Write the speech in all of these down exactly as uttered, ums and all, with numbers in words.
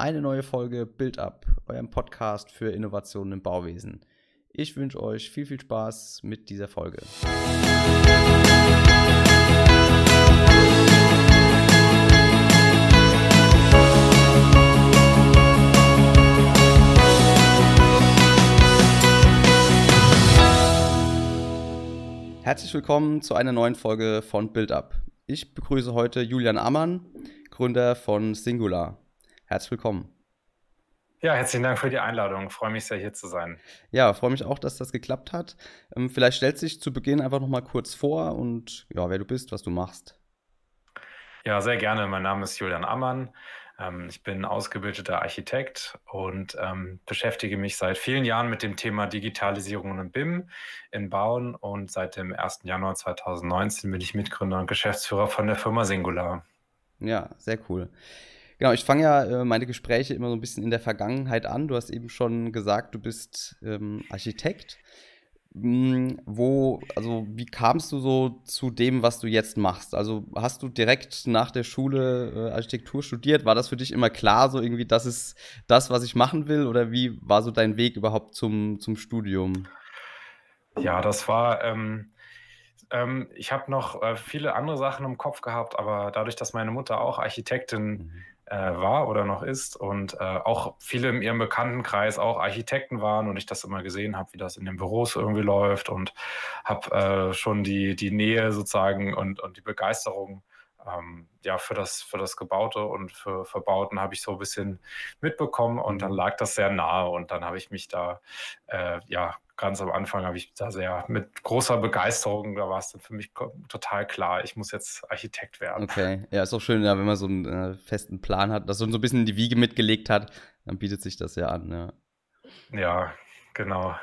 eine neue Folge Build Up, eurem Podcast für Innovationen im Bauwesen. Ich wünsche euch viel, viel Spaß mit dieser Folge. Herzlich willkommen zu einer neuen Folge von Build Up. Ich begrüße heute Julian Ammann, Gründer von Singular. Herzlich willkommen. Ja, herzlichen Dank für die Einladung. Ich freue mich sehr, hier zu sein. Ja, freue mich auch, dass das geklappt hat. Ähm, vielleicht stellst du dich zu Beginn einfach noch mal kurz vor und ja, wer du bist, was du machst. Ja, sehr gerne. Mein Name ist Julian Ammann. Ähm, ich bin ausgebildeter Architekt und ähm, beschäftige mich seit vielen Jahren mit dem Thema Digitalisierung und B I M in Bauen. Und seit dem ersten Januar zweitausendneunzehn bin ich Mitgründer und Geschäftsführer von der Firma Singular. Ja, sehr cool. Genau, ich fange ja äh, meine Gespräche immer so ein bisschen in der Vergangenheit an. Du hast eben schon gesagt, du bist ähm, Architekt. Hm, wo, also wie kamst du so zu dem, was du jetzt machst? Also hast du direkt nach der Schule äh, Architektur studiert? War das für dich immer klar, so irgendwie, das ist das, was ich machen will? Oder wie war so dein Weg überhaupt zum, zum Studium? Ja, das war, ähm, ähm, ich habe noch äh, viele andere Sachen im Kopf gehabt, aber dadurch, dass meine Mutter auch Architektin Mhm. äh, war oder noch ist und äh, auch viele in ihrem Bekanntenkreis auch Architekten waren und ich das immer gesehen habe, wie das in den Büros irgendwie läuft und habe äh, schon die, die Nähe sozusagen und, und die Begeisterung ähm, ja, für das, für das Gebaute und für Verbauten habe ich so ein bisschen mitbekommen und dann Mhm. lag das sehr nahe und dann habe ich mich da, äh, ja, ganz am Anfang habe ich da sehr mit großer Begeisterung, da war es dann für mich ko- total klar, ich muss jetzt Architekt werden. Okay, ja, ist auch schön, ja, wenn man so einen äh, festen Plan hat, das so so ein bisschen in die Wiege mitgelegt hat, dann bietet sich das ja an, ja. Ja, genau.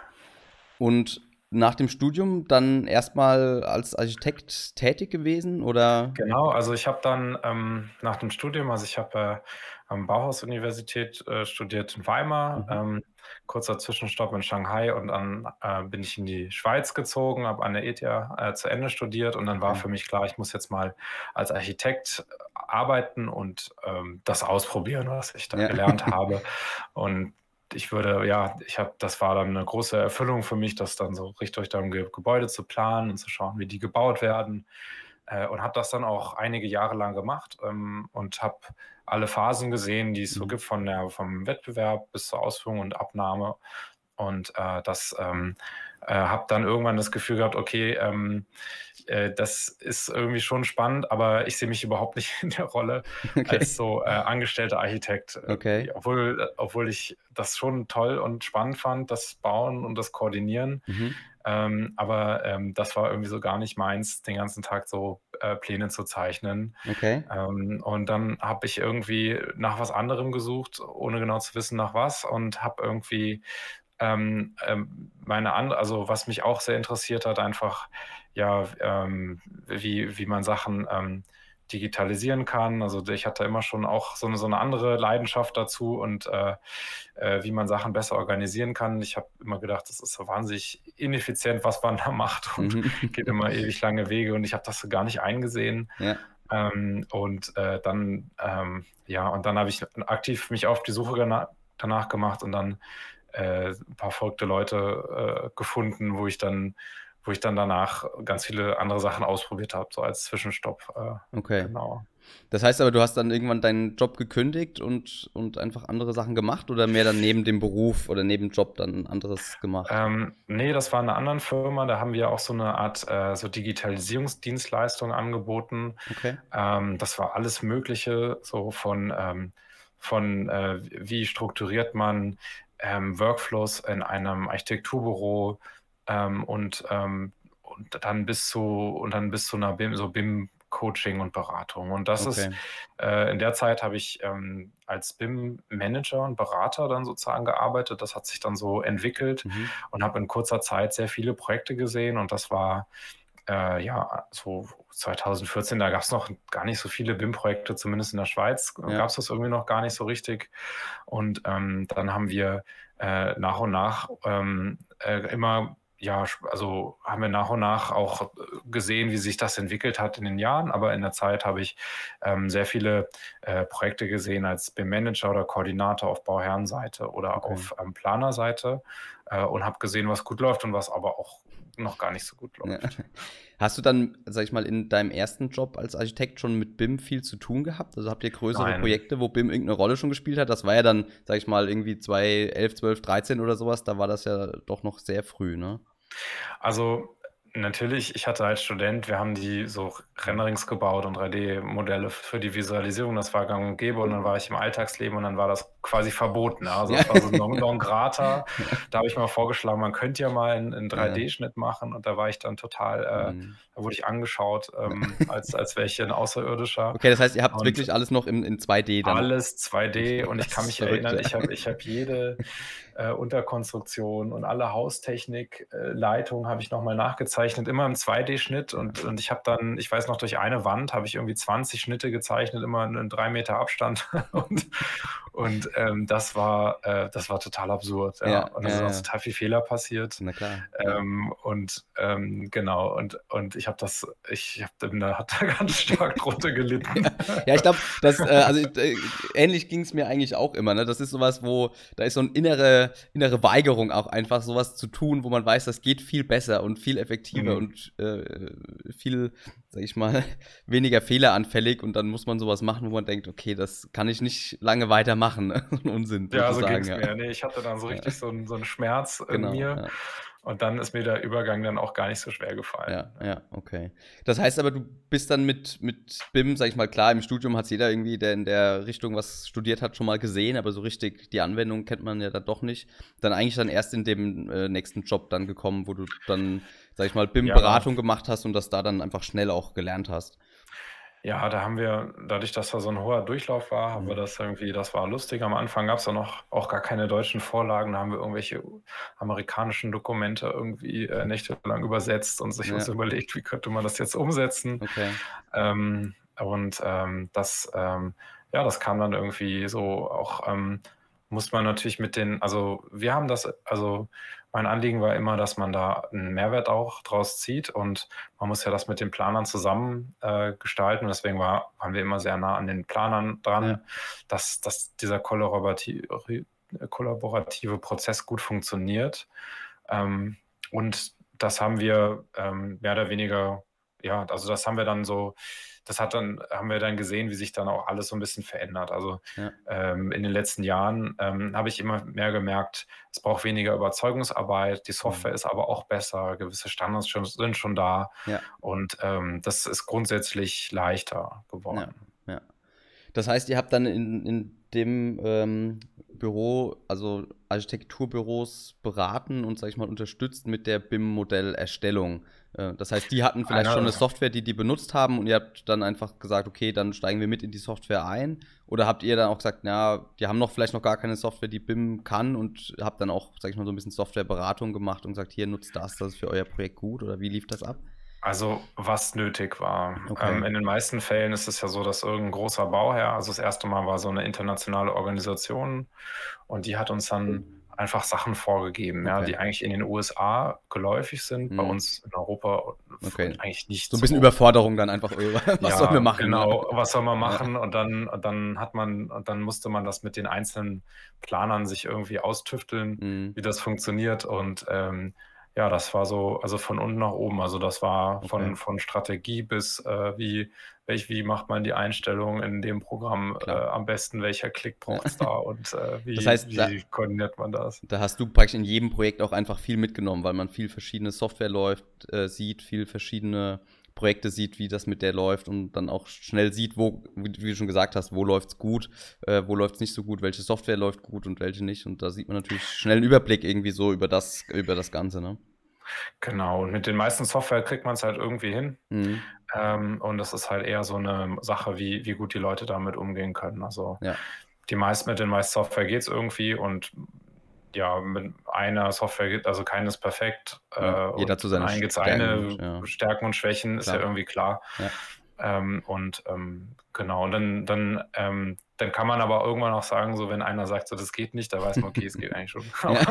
Und nach dem Studium dann erstmal als Architekt tätig gewesen oder? Genau, also ich habe dann ähm, nach dem Studium, also ich habe äh, am Bauhaus-Universität äh, studiert in Weimar, Mhm. ähm, kurzer Zwischenstopp in Shanghai und dann äh, bin ich in die Schweiz gezogen, habe an der E T H äh, zu Ende studiert und dann war Okay. für mich klar, ich muss jetzt mal als Architekt arbeiten und ähm, das ausprobieren, was ich da Ja. gelernt habe. Und ich würde, ja, ich habe, das war dann eine große Erfüllung für mich, das dann so richtig darum Ge Gebäude zu planen und zu schauen, wie die gebaut werden. Äh, und habe das dann auch einige Jahre lang gemacht ähm, und habe alle Phasen gesehen, die es so Mhm. gibt, von der, vom Wettbewerb bis zur Ausführung und Abnahme. Und äh, das ähm, äh, habe dann irgendwann das Gefühl gehabt, okay, ähm, äh, das ist irgendwie schon spannend, aber ich sehe mich überhaupt nicht in der Rolle als Okay. so äh, angestellter Architekt Okay. irgendwie, obwohl, äh, obwohl ich das schon toll und spannend fand, das Bauen und das Koordinieren. Mhm. Ähm, aber ähm, das war irgendwie so gar nicht meins, den ganzen Tag so äh, Pläne zu zeichnen. Okay. Ähm, und dann habe ich irgendwie nach was anderem gesucht, ohne genau zu wissen, nach was, und habe irgendwie ähm, ähm, meine andere, also was mich auch sehr interessiert hat, einfach, ja, ähm, wie, wie man Sachen ähm, digitalisieren kann. Also ich hatte immer schon auch so eine, so eine andere Leidenschaft dazu und äh, äh, wie man Sachen besser organisieren kann. Ich habe immer gedacht, das ist so wahnsinnig ineffizient, was man da macht und Mhm. geht immer ewig lange Wege und ich habe das so gar nicht eingesehen. Ja. Ähm, und äh, dann, ähm, ja, und dann habe ich aktiv mich auf die Suche gena- danach gemacht und dann äh, ein paar verrückte Leute äh, gefunden, wo ich dann, wo ich dann danach ganz viele andere Sachen ausprobiert habe, so als Zwischenstopp. Äh, Okay. genau. Das heißt aber, du hast dann irgendwann deinen Job gekündigt und und einfach andere Sachen gemacht oder mehr dann neben dem Beruf oder neben dem Job dann anderes gemacht? Ähm, nee, das war in einer anderen Firma. Da haben wir auch so eine Art äh, so Digitalisierungsdienstleistung angeboten. Okay. Ähm, das war alles Mögliche, so von, ähm, von äh, wie strukturiert man ähm, Workflows in einem Architekturbüro ähm, und, ähm, und dann bis zu und dann bis zu einer B I M, so B I M-Coaching und Beratung. Und das ist Okay. äh, in der Zeit habe ich ähm, als B I M-Manager und Berater dann sozusagen gearbeitet. Das hat sich dann so entwickelt Mhm. und habe in kurzer Zeit sehr viele Projekte gesehen. Und das war äh, ja so zweitausendvierzehn, da gab es noch gar nicht so viele B I M-Projekte, zumindest in der Schweiz Ja. gab es das irgendwie noch gar nicht so richtig. Und ähm, dann haben wir äh, nach und nach ähm, äh, immer ja, also haben wir nach und nach auch gesehen, wie sich das entwickelt hat in den Jahren. Aber in der Zeit habe ich ähm, sehr viele äh, Projekte gesehen als B I M-Manager oder Koordinator auf Bauherrenseite oder Okay. auf ähm, Planerseite äh, und habe gesehen, was gut läuft und was aber auch noch gar nicht so gut Ja. läuft. Hast du dann, sag ich mal, in deinem ersten Job als Architekt schon mit B I M viel zu tun gehabt? Also habt ihr größere Nein. Projekte, wo B I M irgendeine Rolle schon gespielt hat? Das war ja dann, sag ich mal, irgendwie zwanzig elf, zwölf, dreizehn oder sowas. Da war das ja doch noch sehr früh, ne? Also natürlich, ich hatte als Student, wir haben die so Renderings gebaut und drei D-Modelle für die Visualisierung, das war gang und gäbe und dann war ich im Alltagsleben und dann war das quasi verboten. Ne? Also Ja. das war so non, non grata. Da habe ich mal vorgeschlagen, man könnte ja mal einen, einen Ja. drei D-Schnitt machen und da war ich dann total, äh, Mhm. da wurde ich angeschaut, ähm, als, als wäre ich ein Außerirdischer. Okay, das heißt, ihr habt Und wirklich alles noch in, in zwei D dann. alles zwei D und ich Das kann ist mich verrückt, erinnern, ja. ich habe ich hab jede äh, Unterkonstruktion und alle Haustechnik-Leitungen habe ich nochmal nachgezeichnet, immer im zwei D-Schnitt und, und ich habe dann, ich weiß noch, durch eine Wand habe ich irgendwie zwanzig Schnitte gezeichnet, immer in drei Meter Abstand und, und ähm, das war äh, das war total absurd. Ja. Ja, Und es ja, ist auch ja. total viel Fehler passiert. Na klar. Ja. Ähm, und ähm, genau, und, und ich habe das, ich habe da hat da ganz stark drunter gelitten. Ja, ich glaube, das, äh, also äh, ähnlich ging es mir eigentlich auch immer. Ne? Das ist sowas, wo da ist so eine innere, innere Weigerung auch einfach, sowas zu tun, wo man weiß, das geht viel besser und viel effektiver Mhm. und äh, viel, sag ich mal, weniger fehleranfällig. Und dann muss man sowas machen, wo man denkt, okay, das kann ich nicht lange weitermachen. Ne? Unsinn, Ja, so sozusagen. ging's Ja. mir. Nee, ich hatte dann so richtig so 'n so 'n Schmerz in Genau, mir ja. und dann ist mir der Übergang dann auch gar nicht so schwer gefallen. Ja, ja, okay. Das heißt aber, du bist dann mit, mit B I M, sag ich mal, klar, im Studium hat es jeder irgendwie, der in der Richtung was studiert hat, schon mal gesehen, aber so richtig die Anwendung kennt man ja dann doch nicht. Dann eigentlich dann erst in dem äh, nächsten Job dann gekommen, wo du dann, sag ich mal, B I Ja. M-Beratung gemacht hast und das da dann einfach schnell auch gelernt hast. Ja, da haben wir dadurch, dass da so 'n hoher Durchlauf war, haben wir Mhm. das irgendwie das war lustig. Am Anfang gab's da noch auch gar keine deutschen Vorlagen. Da haben wir irgendwelche amerikanischen Dokumente irgendwie äh, nächtelang übersetzt und sich uns Ja, überlegt, wie könnte man das jetzt umsetzen. okay. Ähm, und ähm, das, ähm, ja, das kam dann irgendwie so auch, ähm, muss man natürlich mit den, also wir haben das, also mein Anliegen war immer, dass man da einen Mehrwert auch draus zieht und man muss ja das mit den Planern zusammen äh, gestalten. Und deswegen war, waren wir immer sehr nah an den Planern dran, Ja. dass, dass dieser kollaborative, kollaborative Prozess gut funktioniert. Ähm, und das haben wir ähm, mehr oder weniger, ja, also das haben wir dann so, das hat dann, haben wir dann gesehen, wie sich dann auch alles so ein bisschen verändert. Also Ja. ähm, in den letzten Jahren ähm, habe ich immer mehr gemerkt, es braucht weniger Überzeugungsarbeit, die Software Mhm. ist aber auch besser, gewisse Standards schon, sind schon da Ja. und ähm, das ist grundsätzlich leichter Ja. geworden. Ja. Das heißt, ihr habt dann in, in dem ähm, Büro, also Architekturbüros beraten und, sag ich mal, unterstützt mit der B I M-Modellerstellung. Äh, das heißt, die hatten vielleicht schon eine Einer, Software, die die benutzt haben und ihr habt dann einfach gesagt, okay, dann steigen wir mit in die Software ein. Oder habt ihr dann auch gesagt, na, die haben noch vielleicht noch gar keine Software, die B I M kann und habt dann auch, sag ich mal, so ein bisschen Softwareberatung gemacht und gesagt, hier, nutzt das, das ist für euer Projekt gut oder wie lief das ab? Also, was nötig war. Okay. Ähm, in den meisten Fällen ist es ja so, dass irgendein großer Bauherr, also das erste Mal war so eine internationale Organisation und die hat uns dann einfach Sachen vorgegeben, ja, Okay. die eigentlich in den U S A geläufig sind, bei Mhm. uns in Europa Okay. eigentlich nicht So ein bisschen so. Überforderung dann einfach, äh, was sollen wir Ja, machen? Ne? genau, was soll man Ja. machen? Und dann und dann hat man und dann musste man das mit den einzelnen Planern sich irgendwie austüfteln, Mhm. wie das funktioniert und, ähm, ja, das war so, also von unten nach oben. Also, das war von Okay. von Strategie bis, äh, wie welch wie macht man die Einstellung in dem Programm, äh, Klar. am besten, welcher Klick braucht's da und, äh, wie Das heißt, da wie koordiniert man das? da hast du praktisch in jedem Projekt auch einfach viel mitgenommen, weil man viel verschiedene Software läuft äh, sieht, viel verschiedene Projekte sieht, wie das mit der läuft und dann auch schnell sieht, wo, wie wie du schon gesagt hast, wo läuft's gut, äh, wo läuft's nicht so gut, welche Software läuft gut und welche nicht. Und da sieht man natürlich schnell einen Überblick irgendwie so über das über das Ganze, ne? Genau, und mit den meisten Software kriegt man's halt irgendwie hin. Mhm. Ähm, und das ist halt eher so eine Sache, wie wie gut die Leute damit umgehen können. Also, Ja. die meisten mit den meisten Software geht's irgendwie und ja, mit einer Software geht, also keine ist perfekt, äh, Ja, jeder hat so und seine allen gibt's Stärken eine und ja, Stärken und Schwächen, ist ja klar. irgendwie klar. Ja. Ähm, und ähm, genau, und dann dann ähm, dann kann man aber irgendwann auch sagen, so wenn einer sagt, so das geht nicht, da weiß man, okay, es geht eigentlich schon. Ja.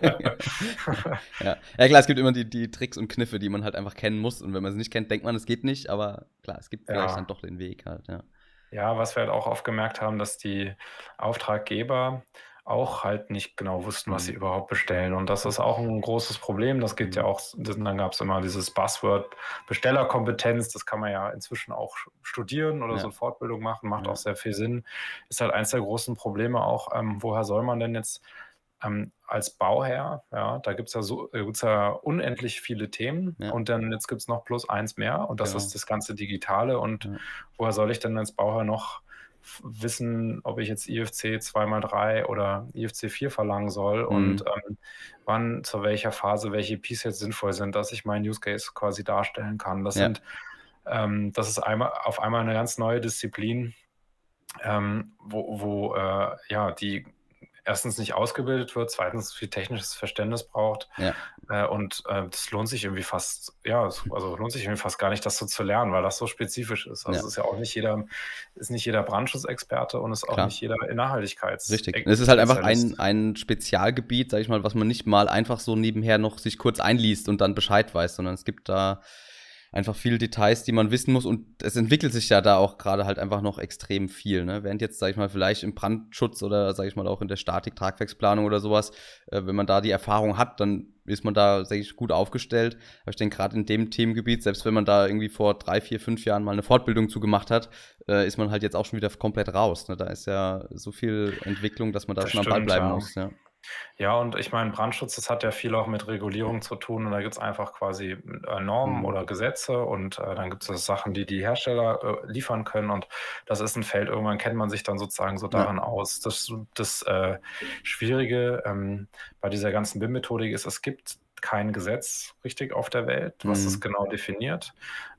Ja. Ja, klar, es gibt immer die, die Tricks und Kniffe, die man halt einfach kennen muss. Und wenn man sie nicht kennt, denkt man, es geht nicht. Aber klar, es gibt vielleicht Ja. dann doch den Weg halt, ja. Ja, was wir halt auch oft gemerkt haben, dass die Auftraggeber auch halt nicht genau wussten, was sie Mhm. überhaupt bestellen. Und das ist auch ein großes Problem. Das geht ja Mhm. auch, das, dann gab es immer dieses Buzzword Bestellerkompetenz. Das kann man ja inzwischen auch studieren oder Ja. so eine Fortbildung machen, macht Ja. auch sehr viel Sinn. Ist halt eins der großen Probleme auch, ähm, woher soll man denn jetzt ähm, als Bauherr, ja, da gibt es ja so, äh, gibt's ja unendlich viele Themen Ja. und dann jetzt gibt es noch plus eins mehr und das Genau. ist das ganze Digitale. Und Ja. woher soll ich denn als Bauherr noch f- wissen, ob ich jetzt I F C zwei mal drei oder I F C vier verlangen soll und Mhm. ähm, wann, zu welcher Phase, welche Ps jetzt sinnvoll sind, dass ich meinen Use Case quasi darstellen kann. Das Ja. sind, ähm, das ist einmal auf einmal eine ganz neue Disziplin, ähm, wo, wo äh, ja, die erstens nicht ausgebildet wird, zweitens viel technisches Verständnis braucht. Ja. Äh, und äh, das lohnt sich irgendwie fast, ja, es- also lohnt sich irgendwie fast gar nicht, das so zu lernen, weil das so spezifisch ist. Also Ja. es ist ja auch nicht jeder, ist nicht jeder Brandschutzexperte und ist auch Klar. nicht jeder Nachhaltigkeits. Richtig. Es ist halt einfach Spezialist. ein, ein Spezialgebiet, sag ich mal, was man nicht mal einfach so nebenher noch sich kurz einliest und dann Bescheid weiß, sondern es gibt da einfach viele Details, die man wissen muss und es entwickelt sich ja da auch gerade halt einfach noch extrem viel, ne? Während jetzt, sag ich mal, vielleicht im Brandschutz oder, sag ich mal, auch in der Statik, Tragwerksplanung oder sowas, äh, wenn man da die Erfahrung hat, dann ist man da, sag ich, gut aufgestellt. Aber ich denke, gerade in dem Themengebiet, selbst wenn man da irgendwie vor drei, vier, fünf Jahren mal eine Fortbildung zu gemacht hat, äh, ist man halt jetzt auch schon wieder komplett raus, ne? Da ist ja so viel Entwicklung, dass man da Das schon am Ball stimmt, bleiben ja. muss, ja. Ja, und ich meine, Brandschutz, das hat ja viel auch mit Regulierung zu tun. Und da gibt es einfach quasi äh, Normen Mhm. oder Gesetze und äh, dann gibt es Sachen, die die Hersteller äh, liefern können. Und das ist ein Feld, irgendwann kennt man sich dann sozusagen so darin Ja. aus. Das, das äh, Schwierige ähm, bei dieser ganzen B I M-Methodik ist, es gibt kein Gesetz richtig auf der Welt, was das Mhm. genau definiert.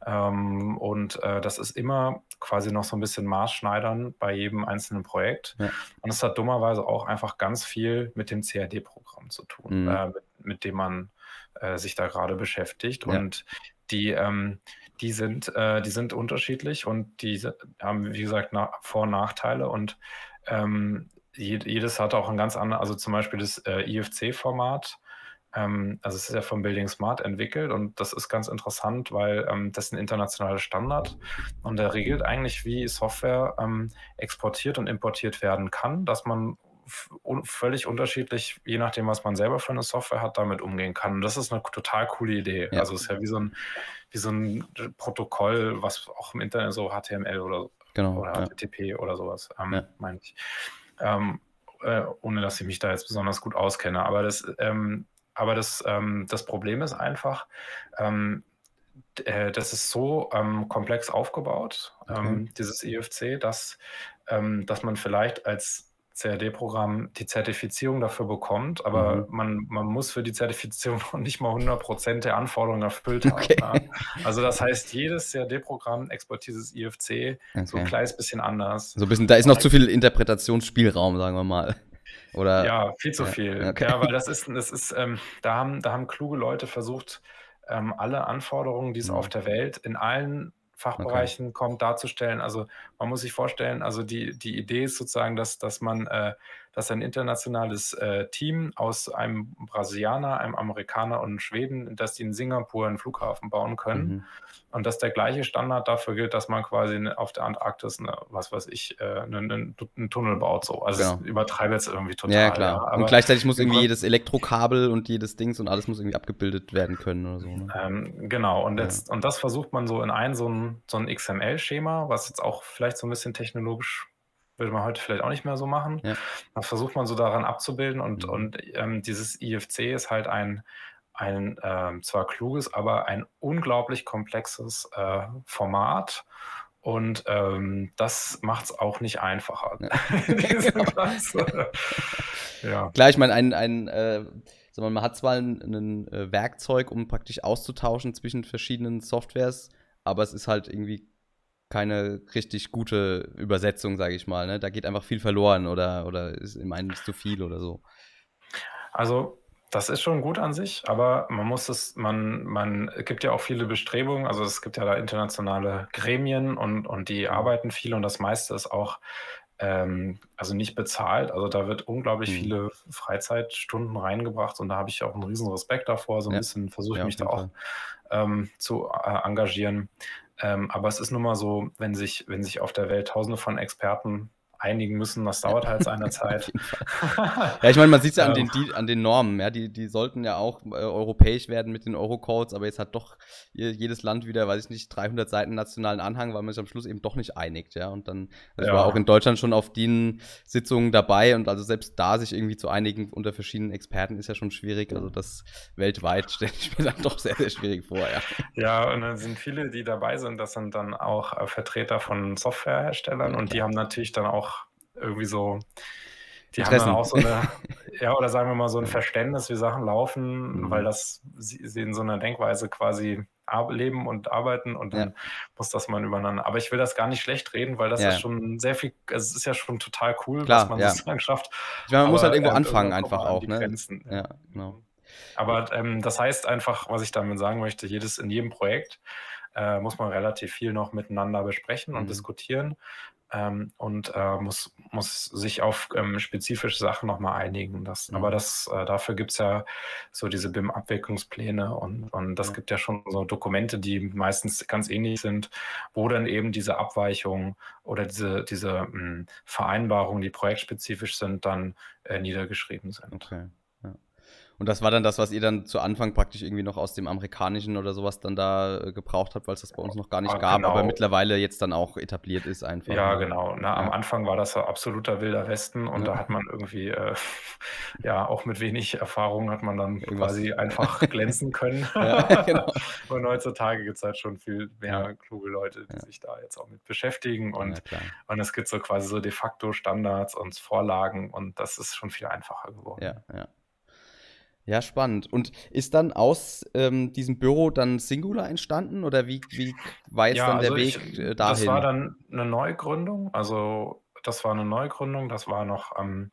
Ähm, und äh, das ist immer quasi noch so ein bisschen Maßschneidern bei jedem einzelnen Projekt. Ja. Und es hat dummerweise auch einfach ganz viel mit dem C A D-Programm zu tun, Mhm. äh, mit, mit dem man äh, sich da gerade beschäftigt. Ja. Und die, ähm, die, sind, äh, die sind unterschiedlich und die se- haben, wie gesagt, na Vor- und Nachteile. Und ähm, jed jedes hat auch ein ganz anderes, also zum Beispiel das äh, I F C-Format. Ähm, also es ist ja von Building Smart entwickelt und das ist ganz interessant, weil ähm, das ist ein internationaler Standard und der regelt eigentlich, wie Software ähm, exportiert und importiert werden kann, dass man un völlig unterschiedlich, je nachdem, was man selber für eine Software hat, damit umgehen kann. Und das ist eine total coole Idee. Ja. Also es ist ja wie so ein, wie so ein Protokoll, was auch im Internet so H T M L oder, Genau. oder Ja. H T T P oder sowas, ähm, Ja. meine ich. Ähm, äh, ohne dass ich mich da jetzt besonders gut auskenne. Aber das, ähm, aber das, ähm, das Problem ist einfach, ähm, d- äh, das ist so ähm, komplex aufgebaut, Okay. ähm, dieses I F C, dass, ähm, dass man vielleicht als C A D-Programm die Zertifizierung dafür bekommt, aber Mhm. man, man muss für die Zertifizierung noch nicht mal hundert Prozent der Anforderungen erfüllt haben. Okay. Ja. Also das heißt, jedes C A D-Programm exportiert dieses I F C so ein Okay. kleines bisschen anders. So ein bisschen, da ist Und noch dann zu viel Interpretationsspielraum, sagen wir mal. Oder Ja, viel zu ja, viel. okay. Ja, weil das ist, das ist, ähm, da haben, da haben kluge Leute versucht, ähm, alle Anforderungen, die es auf Mhm. der Welt in allen Okay. Fachbereichen kommt, darzustellen. Also man muss sich vorstellen, also die, die Idee ist sozusagen, dass, dass man, äh, dass ein internationales äh, Team aus einem Brasilianer, einem Amerikaner und einem Schweden, dass die in Singapur einen Flughafen bauen können. Mhm. Und dass der gleiche Standard dafür gilt, dass man quasi ne- auf der Antarktis, eine, was weiß ich, äh, einen, einen, einen Tunnel baut. So. Also Genau. ich übertreibe jetzt irgendwie Ja, ja, total. klar. Ja. Und Aber gleichzeitig muss im irgendwie Prin- jedes Elektrokabel und jedes Dings und alles muss irgendwie abgebildet werden können oder so, ne? ähm, genau, und, Ja. jetzt, und das versucht man so in ein, so ein, so ein X M L-Schema, was jetzt auch vielleicht so ein bisschen technologisch, würde man heute vielleicht auch nicht mehr so machen. Ja. Das versucht man so daran abzubilden und, Mhm. und ähm, dieses I F C ist halt ein, ein ähm, zwar kluges, aber ein unglaublich komplexes äh, Format. Und ähm, das macht es auch nicht einfacher. Ja. Diese Genau. ganze- ja. Klar, ich meine, ein, ein äh, sag mal, man hat zwar ein, ein äh, Werkzeug, um praktisch auszutauschen zwischen verschiedenen Softwares, aber es ist halt irgendwie keine richtig gute Übersetzung, sage ich mal, ne? Da geht einfach viel verloren oder, oder ist im einen zu viel oder so. Also das ist schon gut an sich, aber man muss es, man, man, es gibt ja auch viele Bestrebungen, also es gibt ja da internationale Gremien und, und die Mhm. arbeiten viel und das meiste ist auch ähm, also nicht bezahlt. Also da wird unglaublich Mhm. viele Freizeitstunden reingebracht und da habe ich auch einen riesen Respekt davor. So ein Ja, bisschen versuche ich ja, mich auf da jeden auch Fall. ähm, zu äh, engagieren. Ähm, aber es ist nun mal so, wenn sich, wenn sich auf der Welt Tausende von Experten einigen müssen, das Ja, dauert halt seine auf Zeit. jeden Fall. Ja, ich meine, man sieht's ja an ähm, den die an den Normen, ja, die die sollten ja auch, äh, europäisch werden mit den Eurocodes, aber jetzt hat doch je jedes Land wieder, weiß ich nicht, dreihundert Seiten nationalen Anhang, weil man sich am Schluss eben doch nicht einigt, ja, und dann also, ich war auch in ja, Deutschland schon auf den Sitzungen dabei und also selbst da sich irgendwie zu einigen unter verschiedenen Experten ist ja schon schwierig. Also, das weltweit stelle ich mir dann doch sehr, sehr schwierig vor, ja. ja, und dann sind viele, die dabei sind, das sind dann auch äh, Vertreter von Softwareherstellern Ja, und die klar. haben natürlich dann auch irgendwie so, die haben dann Interessen. auch so eine, ja, oder sagen wir mal so ein Ja. Verständnis, wie Sachen laufen, weil Mhm. das sie, sie in so einer Denkweise quasi ar- leben und arbeiten und Ja, dann muss das man übereinander. Aber ich will das gar nicht schlecht reden, weil das ist ja, schon sehr viel, also es ist ja schon total cool, was klar, man ja. sozusagen schafft. Ich meine, man muss halt Aber irgendwo ähm, anfangen irgendwann kommt einfach man an auch, die ne? Grenzen. Ja. Ja, genau. Mhm. Aber ähm, das heißt einfach, was ich damit sagen möchte, jedes in jedem Projekt äh, muss man relativ viel noch miteinander besprechen und Mhm. diskutieren ähm, und äh, muss, muss sich auf ähm, spezifische Sachen nochmal einigen. Das, aber Mhm. das, äh, dafür gibt es ja so diese B I M-Abwicklungspläne und, und das Ja, gibt ja schon so Dokumente, die meistens ganz ähnlich sind, wo dann eben diese Abweichungen oder diese, diese mh, Vereinbarungen, die projektspezifisch sind, dann äh, niedergeschrieben sind. okay. Ja. Und das war dann das, was ihr dann zu Anfang praktisch irgendwie noch aus dem Amerikanischen oder sowas dann da, äh, gebraucht habt, weil's das bei uns noch gar nicht Ah, gab, aber genau. mittlerweile jetzt dann auch etabliert ist einfach, Ja, ja. genau. Na, am Ja, Anfang war das ja absoluter Wilder Westen und ja, da hat man irgendwie, äh, ja, auch mit wenig Erfahrung hat man dann irgendwas quasi einfach glänzen können. ja, genau. Und heutzutage gibt's halt schon viel Ja, mehr kluge Leute, die ja, sich da jetzt auch mit beschäftigen ja, und, klar. und es gibt so quasi so de facto Standards und Vorlagen und das ist schon viel einfacher Ja, geworden. ja. Ja, spannend. Und ist dann aus, ähm, diesem Büro dann Singular entstanden oder wie wie k war jetzt Ja, dann der also ich, Weg, äh, das war dahin? dann eine Neugründung. Also, das war eine Neugründung. Das war noch, ähm,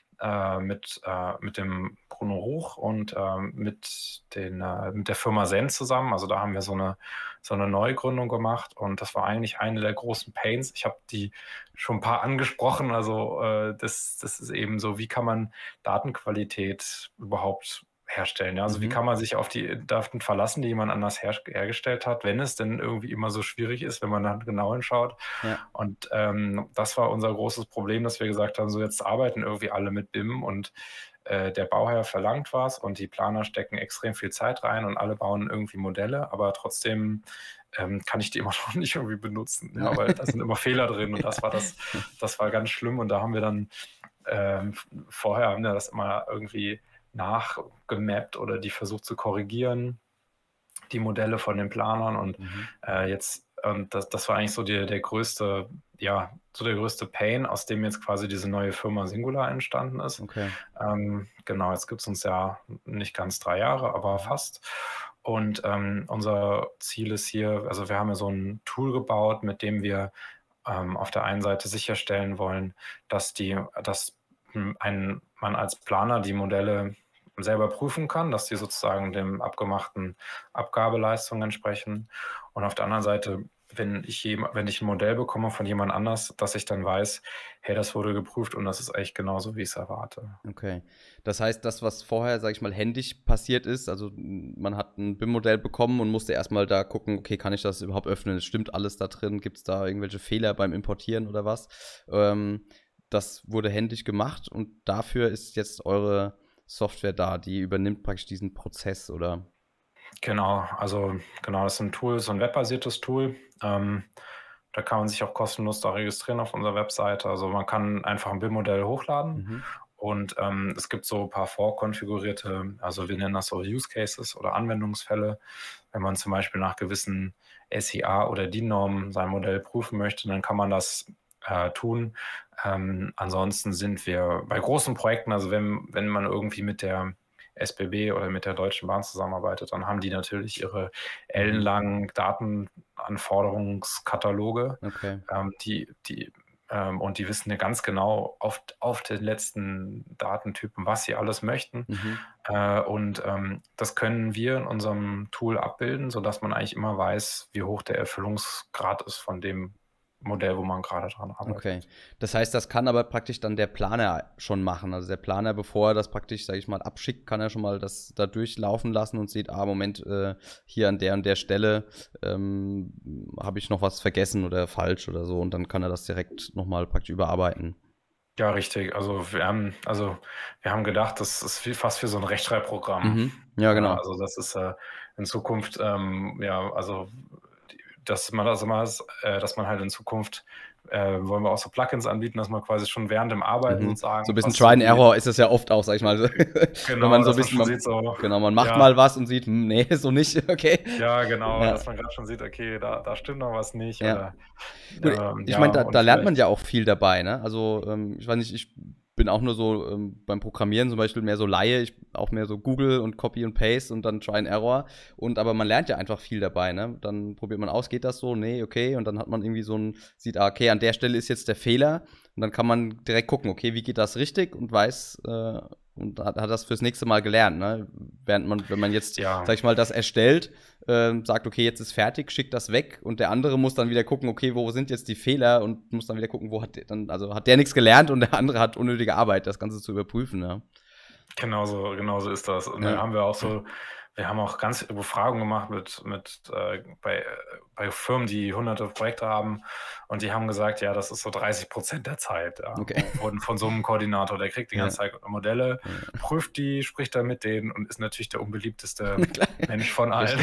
äh, mit, äh mit dem Bruno Ruch und, ähm, mit den äh, mit der Firma Zen zusammen. Also, da haben wir so eine so eine Neugründung gemacht und das war eigentlich eine der großen Pains. Ich habe die schon ein paar angesprochen. Also, äh, das das ist eben so, wie kann man Datenqualität überhaupt herstellen? Ja, also wie Mhm. kann man sich auf die Daten verlassen, die jemand anders her hergestellt hat, wenn es denn irgendwie immer so schwierig ist, wenn man dann genau hinschaut. Ja. Und ähm, das war unser großes Problem, dass wir gesagt haben, so jetzt arbeiten irgendwie alle mit B I M und äh, der Bauherr verlangt was und die Planer stecken extrem viel Zeit rein und alle bauen irgendwie Modelle, aber trotzdem ähm, kann ich die immer noch nicht irgendwie benutzen, ja, weil da sind immer Fehler drin und das war das, das war ganz schlimm und da haben wir dann ähm, vorher haben wir das immer irgendwie nachgemappt oder die versucht zu korrigieren, die Modelle von den Planern und Mhm. äh, jetzt, und das, das war eigentlich so die, der größte, ja, so der größte Pain, aus dem jetzt quasi diese neue Firma Singular entstanden ist. Okay. Ähm, genau, jetzt gibt es uns ja nicht ganz drei Jahre, aber Mhm. fast. Und ähm, unser Ziel ist hier, also wir haben ja so ein Tool gebaut, mit dem wir ähm, auf der einen Seite sicherstellen wollen, dass die, dass hm, ein, man als Planer die Modelle selber prüfen kann, dass die sozusagen dem abgemachten Abgabeleistungen entsprechen. Und auf der anderen Seite, wenn ich, jem, wenn ich ein Modell bekomme von jemand anders, dass ich dann weiß, hey, das wurde geprüft und das ist echt genauso, wie ich es erwarte. Okay. Das heißt, das, was vorher, sage ich mal, händisch passiert ist, also, hm, man hat 'n B I M-Modell bekommen und musste erst mal da gucken: „Okay, kann ich das überhaupt öffnen? Stimmt alles da drin? Gibt's da irgendwelche Fehler beim Importieren oder was?“ Ähm, das wurde händisch gemacht und dafür ist jetzt eure Software da, die übernimmt praktisch diesen Prozess, oder? Genau, also genau, das ist ein Tool, so ein webbasiertes Tool. Ähm, da kann man sich auch kostenlos da registrieren auf unserer Webseite. Also man kann einfach ein B I M-Modell hochladen Mhm. und ähm, es gibt so ein paar vorkonfigurierte, also wir nennen das so Use Cases oder Anwendungsfälle. Wenn man zum Beispiel nach gewissen S I A oder D I N-Normen sein Modell prüfen möchte, dann kann man das äh, tun. Ähm, ansonsten sind wir bei großen Projekten, also wenn, wenn man irgendwie mit der S B B oder mit der Deutschen Bahn zusammenarbeitet, dann haben die natürlich ihre Mhm. ellenlangen Datenanforderungskataloge, Okay. ähm, die, die, ähm, und die wissen ja ganz genau auf, auf den letzten Datentypen, was sie alles möchten. Mhm. Äh, und ähm, das können wir in unserem Tool abbilden, sodass man eigentlich immer weiß, wie hoch der Erfüllungsgrad ist von dem, Modell, wo man gerade dran arbeitet. Okay. Das heißt, das kann aber praktisch dann der Planer schon machen. Also der Planer, bevor er das praktisch, sage ich mal, abschickt, kann er schon mal das da durchlaufen lassen und sieht, ah, Moment, äh, hier an der und der Stelle ähm, habe ich noch was vergessen oder falsch oder so. Und dann kann er das direkt nochmal praktisch überarbeiten. Ja, richtig. Also wir haben, also wir haben gedacht, das ist wie, fast wie so ein Rechtschreibprogramm. Mhm. Ja, Ja, genau. also das ist äh, in Zukunft, ähm, ja, also die- dass man das immer, äh, dass man halt in Zukunft äh, wollen wir auch so Plugins anbieten, dass man quasi schon während dem Arbeiten Mhm. sozusagen So ein bisschen fast Try so and wie, Error ist es ja oft auch, sag ich mal. Wenn genau, man so ein dass man bisschen, schon man, sieht, so, genau, man macht ja, mal was und sieht, hm, nee, so nicht, okay. ja, genau, Ja, dass man gerade schon sieht, okay, da, da stimmt noch was nicht ja. oder Gut, ähm, ich ja, meine, da, da und lernt man vielleicht, ja auch viel dabei, ne? Also, ähm, ich weiß nicht, ich bin auch nur so ähm, beim Programmieren zum Beispiel mehr so Laie, ich auch mehr so Google und Copy und Paste und dann Try and Error. Und aber man lernt ja einfach viel dabei, ne? Dann probiert man aus, geht das so? Nee, okay. Und dann hat man irgendwie so ein, sieht, ah, okay, an der Stelle ist jetzt der Fehler. Und dann kann man direkt gucken, okay, wie geht das richtig und weiß, äh, und hat, hat das fürs nächste Mal gelernt, ne? Während man, wenn man jetzt, ja, sag ich mal, das erstellt, ähm, sagt, okay, jetzt ist fertig, schickt das weg und der andere muss dann wieder gucken, okay, wo sind jetzt die Fehler und muss dann wieder gucken, wo hat der dann, also hat der nichts gelernt und der andere hat unnötige Arbeit, das Ganze zu überprüfen, ja. genauso, genauso ist das. Und da Ja. haben wir auch so, wir haben auch ganz viele Befragungen gemacht mit, mit äh, bei, äh, bei Firmen, die hunderte Projekte haben und die haben gesagt, ja, das ist so dreißig Prozent der Zeit. Ja, Okay. von, von so einem Koordinator, der kriegt die Ja. ganze Zeit Modelle, Ja. prüft die, spricht da mit denen und ist natürlich der unbeliebteste Klar. Mensch von allen.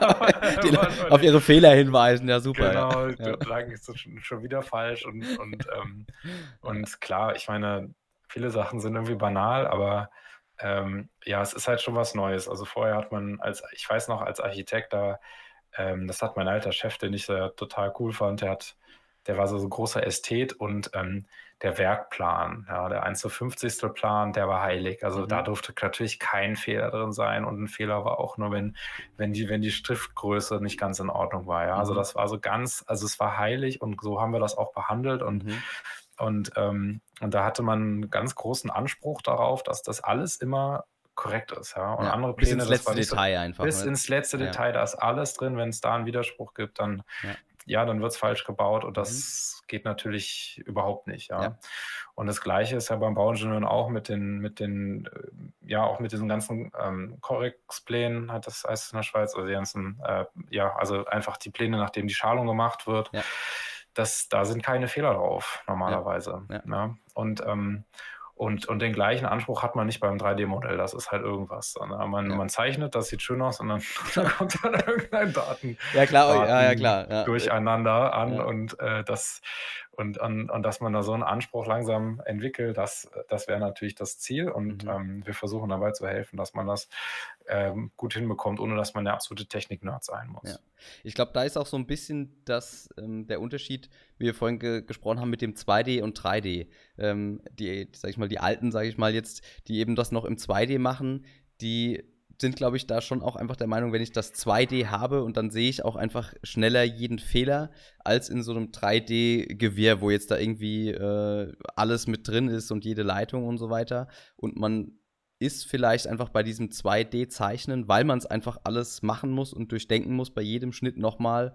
Die Leute auf ihre Fehler hinweisen, ja, super. Genau, Ja. da sagen, ist das schon, schon wieder falsch und, und, ähm, und klar, ich meine, viele Sachen sind irgendwie banal, aber ähm, ja, es ist halt schon was Neues. Also vorher hat man als, ich weiß noch, als Architekt da, ähm, das hat mein alter Chef, den ich äh, total cool fand, der hat, der war so ein großer Ästhet und ähm, der Werkplan, ja, der eins zu fünfzig. Plan, der war heilig. Also Mhm. da durfte natürlich kein Fehler drin sein und ein Fehler war auch nur, wenn, wenn die, wenn die Schriftgröße nicht ganz in Ordnung war. Ja, also Mhm. das war so ganz, also es war heilig und so haben wir das auch behandelt und Mhm. und, ähm, und da hatte man einen ganz großen Anspruch darauf, dass das alles immer korrekt ist. Ja? Und Ja. andere Bis Pläne, ins das letzte war nicht so, Detail einfach. bis Ne? ins letzte Ja. Detail, da ist alles drin. Wenn es da einen Widerspruch gibt, dann, Ja. ja, dann wird es falsch gebaut und Mhm. das geht natürlich überhaupt nicht. Ja? Ja. Und das Gleiche ist ja beim Bauingenieuren auch mit den, mit den, äh, ja, auch mit diesen ganzen ähm, Correx-Plänen, hat das heißt es in der Schweiz, also die ganzen, äh, ja, also einfach die Pläne, nachdem die Schalung gemacht wird. Ja. Das, da sind keine Fehler drauf, normalerweise. Ja. Ja. Und, ähm, und, und den gleichen Anspruch hat man nicht beim drei D-Modell, das ist halt irgendwas. Ne? Man, Ja. man zeichnet, das sieht schön aus und dann, dann kommt dann irgendein Daten, Ja, klar, Daten ja, ja, klar. Ja. durcheinander an Ja. und äh, das und, und, und dass man da so einen Anspruch langsam entwickelt, das, das wäre natürlich das Ziel und Mhm. ähm, wir versuchen dabei zu helfen, dass man das ähm, gut hinbekommt, ohne dass man der absolute Technik-Nerd sein muss. Ja. Ich glaube, da ist auch so ein bisschen das, ähm, der Unterschied, wie wir vorhin ge gesprochen haben mit dem zwei D und drei D. Ähm, die, sag ich mal, die Alten, sage ich mal jetzt, die eben das noch im zwei D machen, die sind, glaube ich, da schon auch einfach der Meinung, wenn ich das zwei D habe und dann sehe ich auch einfach schneller jeden Fehler als in so einem drei D-Gewirr, wo jetzt da irgendwie äh, alles mit drin ist und jede Leitung und so weiter. Und man ist vielleicht einfach bei diesem zwei D-Zeichnen, weil man es einfach alles machen muss und durchdenken muss, bei jedem Schnitt nochmal,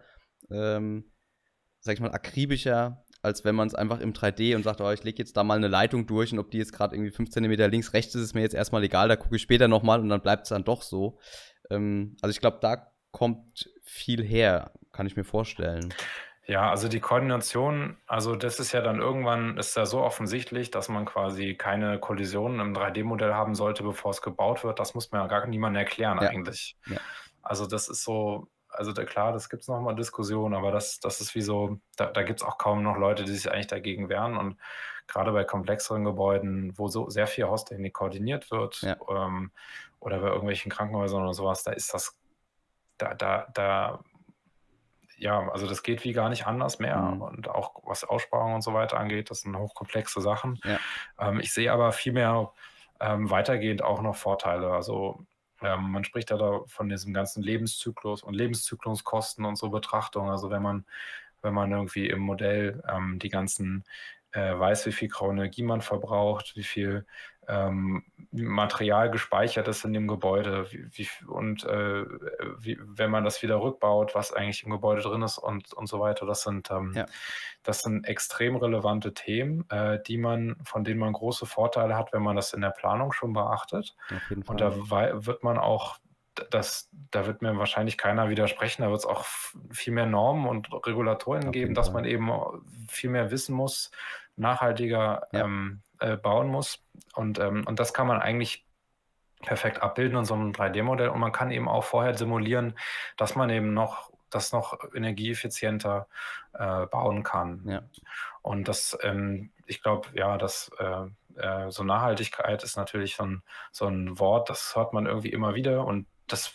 ähm, sag ich mal, akribischer, als wenn man es einfach im drei D und sagt, oh, ich lege jetzt da mal eine Leitung durch und ob die jetzt gerade irgendwie fünf Zentimeter links, rechts ist, ist mir jetzt erstmal egal, da gucke ich später nochmal und dann bleibt es dann doch so. Ähm, also ich glaube, da kommt viel her, kann ich mir vorstellen. Ja, also die Koordination, also das ist ja dann irgendwann, ist ja so offensichtlich, dass man quasi keine Kollisionen im drei D-Modell haben sollte, bevor es gebaut wird. Das muss man ja gar niemandem erklären Ja. eigentlich. Ja. Also das ist so, also da, klar, das gibt es nochmal Diskussionen, aber das, das ist wie so, da, da gibt es auch kaum noch Leute, die sich eigentlich dagegen wehren. Und gerade bei komplexeren Gebäuden, wo so sehr viel Haustechnik koordiniert wird, Ja. ähm, oder bei irgendwelchen Krankenhäusern oder sowas, da ist das, da, da, da ja, also das geht wie gar nicht anders mehr. Mhm. Und auch was Aussparung und so weiter angeht, das sind hochkomplexe Sachen. Ja. Ähm, ich sehe aber vielmehr ähm, weitergehend auch noch Vorteile. Also ähm, man spricht ja da von diesem ganzen Lebenszyklus und Lebenszykluskosten und so Betrachtung. Also wenn man, wenn man irgendwie im Modell ähm, die ganzen äh, weiß, wie viel graue Energie man verbraucht, wie viel ähm, Material gespeichert ist in dem Gebäude wie, wie, und äh, wie, wenn man das wieder rückbaut, was eigentlich im Gebäude drin ist und, und so weiter. Das sind, ähm, Ja. das sind extrem relevante Themen, äh, die man, von denen man große Vorteile hat, wenn man das in der Planung schon beachtet. Auf jeden Und Fall. da wei- wird man auch, das, da wird mir wahrscheinlich keiner widersprechen, da wird es auch f- viel mehr Normen und Regulatorien Auf geben, jeden dass Fall. man eben viel mehr wissen muss, nachhaltiger Ja. ähm, äh, bauen muss. Und, ähm, und das kann man eigentlich perfekt abbilden in so einem drei D-Modell. Und man kann eben auch vorher simulieren, dass man eben noch das noch energieeffizienter äh, bauen kann. Ja. Und das, ähm, ich glaube, ja, das äh, äh, so Nachhaltigkeit ist natürlich so ein, so ein Wort, das hört man irgendwie immer wieder und das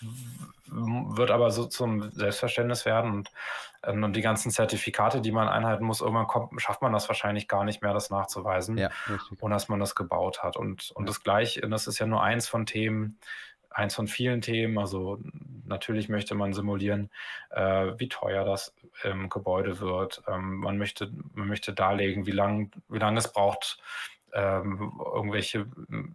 w- wird aber so zum Selbstverständnis werden und, ähm, und die ganzen Zertifikate, die man einhalten muss, irgendwann kommt, schafft man das wahrscheinlich gar nicht mehr, das nachzuweisen, Ja, richtig. ohne dass man das gebaut hat. Und, und Ja. das Gleiche, und das ist ja nur eins von Themen, eins von vielen Themen. Also natürlich möchte man simulieren, äh, wie teuer das ähm, Gebäude wird. Ähm, man möchte, man möchte darlegen, wie lange wie lang es braucht, ähm, irgendwelche ähm,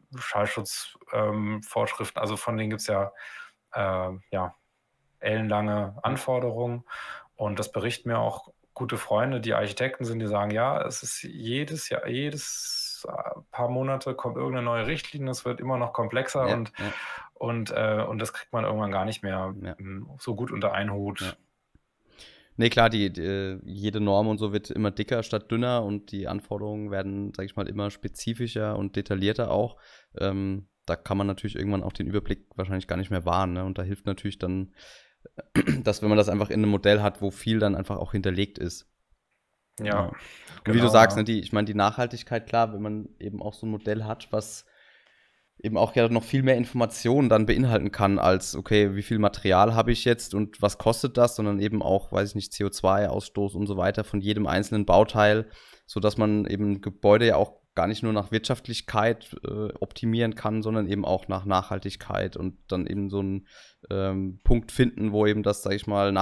Schallschutzvorschriften. Ähm, also von denen gibt es ja, äh, ja ellenlange Ja. Anforderungen. Und das berichten mir auch gute Freunde, die Architekten sind, die sagen, ja, es ist jedes Jahr, jedes äh, paar Monate kommt irgendeine neue Richtlinie, es wird immer noch komplexer Ja. und, Ja. und, äh, und das kriegt man irgendwann gar nicht mehr Ja. ähm, so gut unter einen Ja. Hut. Nee, klar, die, die, jede Norm und so wird immer dicker statt dünner und die Anforderungen werden, sag ich mal, immer spezifischer und detaillierter auch. Ähm, da kann man natürlich irgendwann auch den Überblick wahrscheinlich gar nicht mehr wahren. Ne? Und da hilft natürlich dann, dass wenn man das einfach in einem Modell hat, wo viel dann einfach auch hinterlegt ist. Ja, Ja. Und wie genau, du sagst, ja. ne, die, ich meine, die Nachhaltigkeit, klar, wenn man eben auch so ein Modell hat, was eben auch ja noch viel mehr Informationen dann beinhalten kann als, okay, wie viel Material habe ich jetzt und was kostet das, sondern eben auch, weiß ich nicht, C O zwei Ausstoß und so weiter von jedem einzelnen Bauteil, sodass man eben Gebäude ja auch gar nicht nur nach Wirtschaftlichkeit äh, optimieren kann, sondern eben auch nach Nachhaltigkeit und dann eben so einen ähm, Punkt finden, wo eben das, sage ich mal,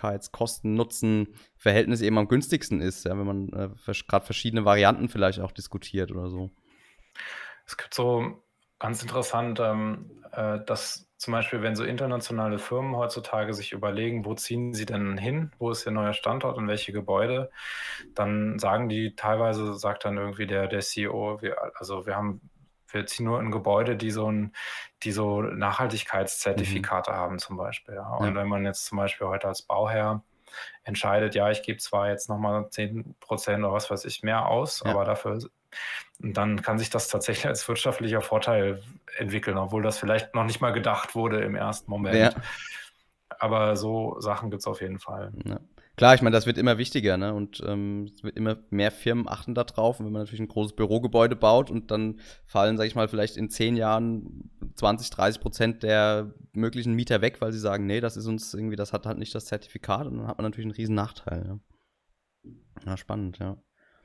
Nachhaltigkeitskosten-Nutzen-Verhältnis eben am günstigsten ist, ja, wenn man äh, gerade verschiedene Varianten vielleicht auch diskutiert oder so. Es gibt so ganz interessant, ähm, äh, dass zum Beispiel, wenn so internationale Firmen heutzutage sich überlegen, wo ziehen sie denn hin, wo ist ihr neuer Standort und welche Gebäude, dann sagen die teilweise, sagt dann irgendwie der, der C E O, wir, also wir haben, wir ziehen nur in Gebäude, die so ein, die so Nachhaltigkeitszertifikate mhm. haben zum Beispiel. Ja. Und ja. wenn man jetzt zum Beispiel heute als Bauherr entscheidet, ja, ich gebe zwar jetzt nochmal zehn Prozent oder was weiß ich mehr aus, ja. aber dafür, dann kann sich das tatsächlich als wirtschaftlicher Vorteil entwickeln, obwohl das vielleicht noch nicht mal gedacht wurde im ersten Moment. Ja. Aber so Sachen gibt es auf jeden Fall. Ja. Klar, ich meine, das wird immer wichtiger, ne? Und ähm, es wird immer mehr Firmen achten da drauf. Und wenn man natürlich ein großes Bürogebäude baut und dann fallen, sag ich mal, vielleicht in zehn Jahren zwanzig, dreißig Prozent der möglichen Mieter weg, weil sie sagen, nee, das ist uns irgendwie, das hat halt nicht das Zertifikat, und dann hat man natürlich einen riesen Nachteil. Ja, ja spannend, ja.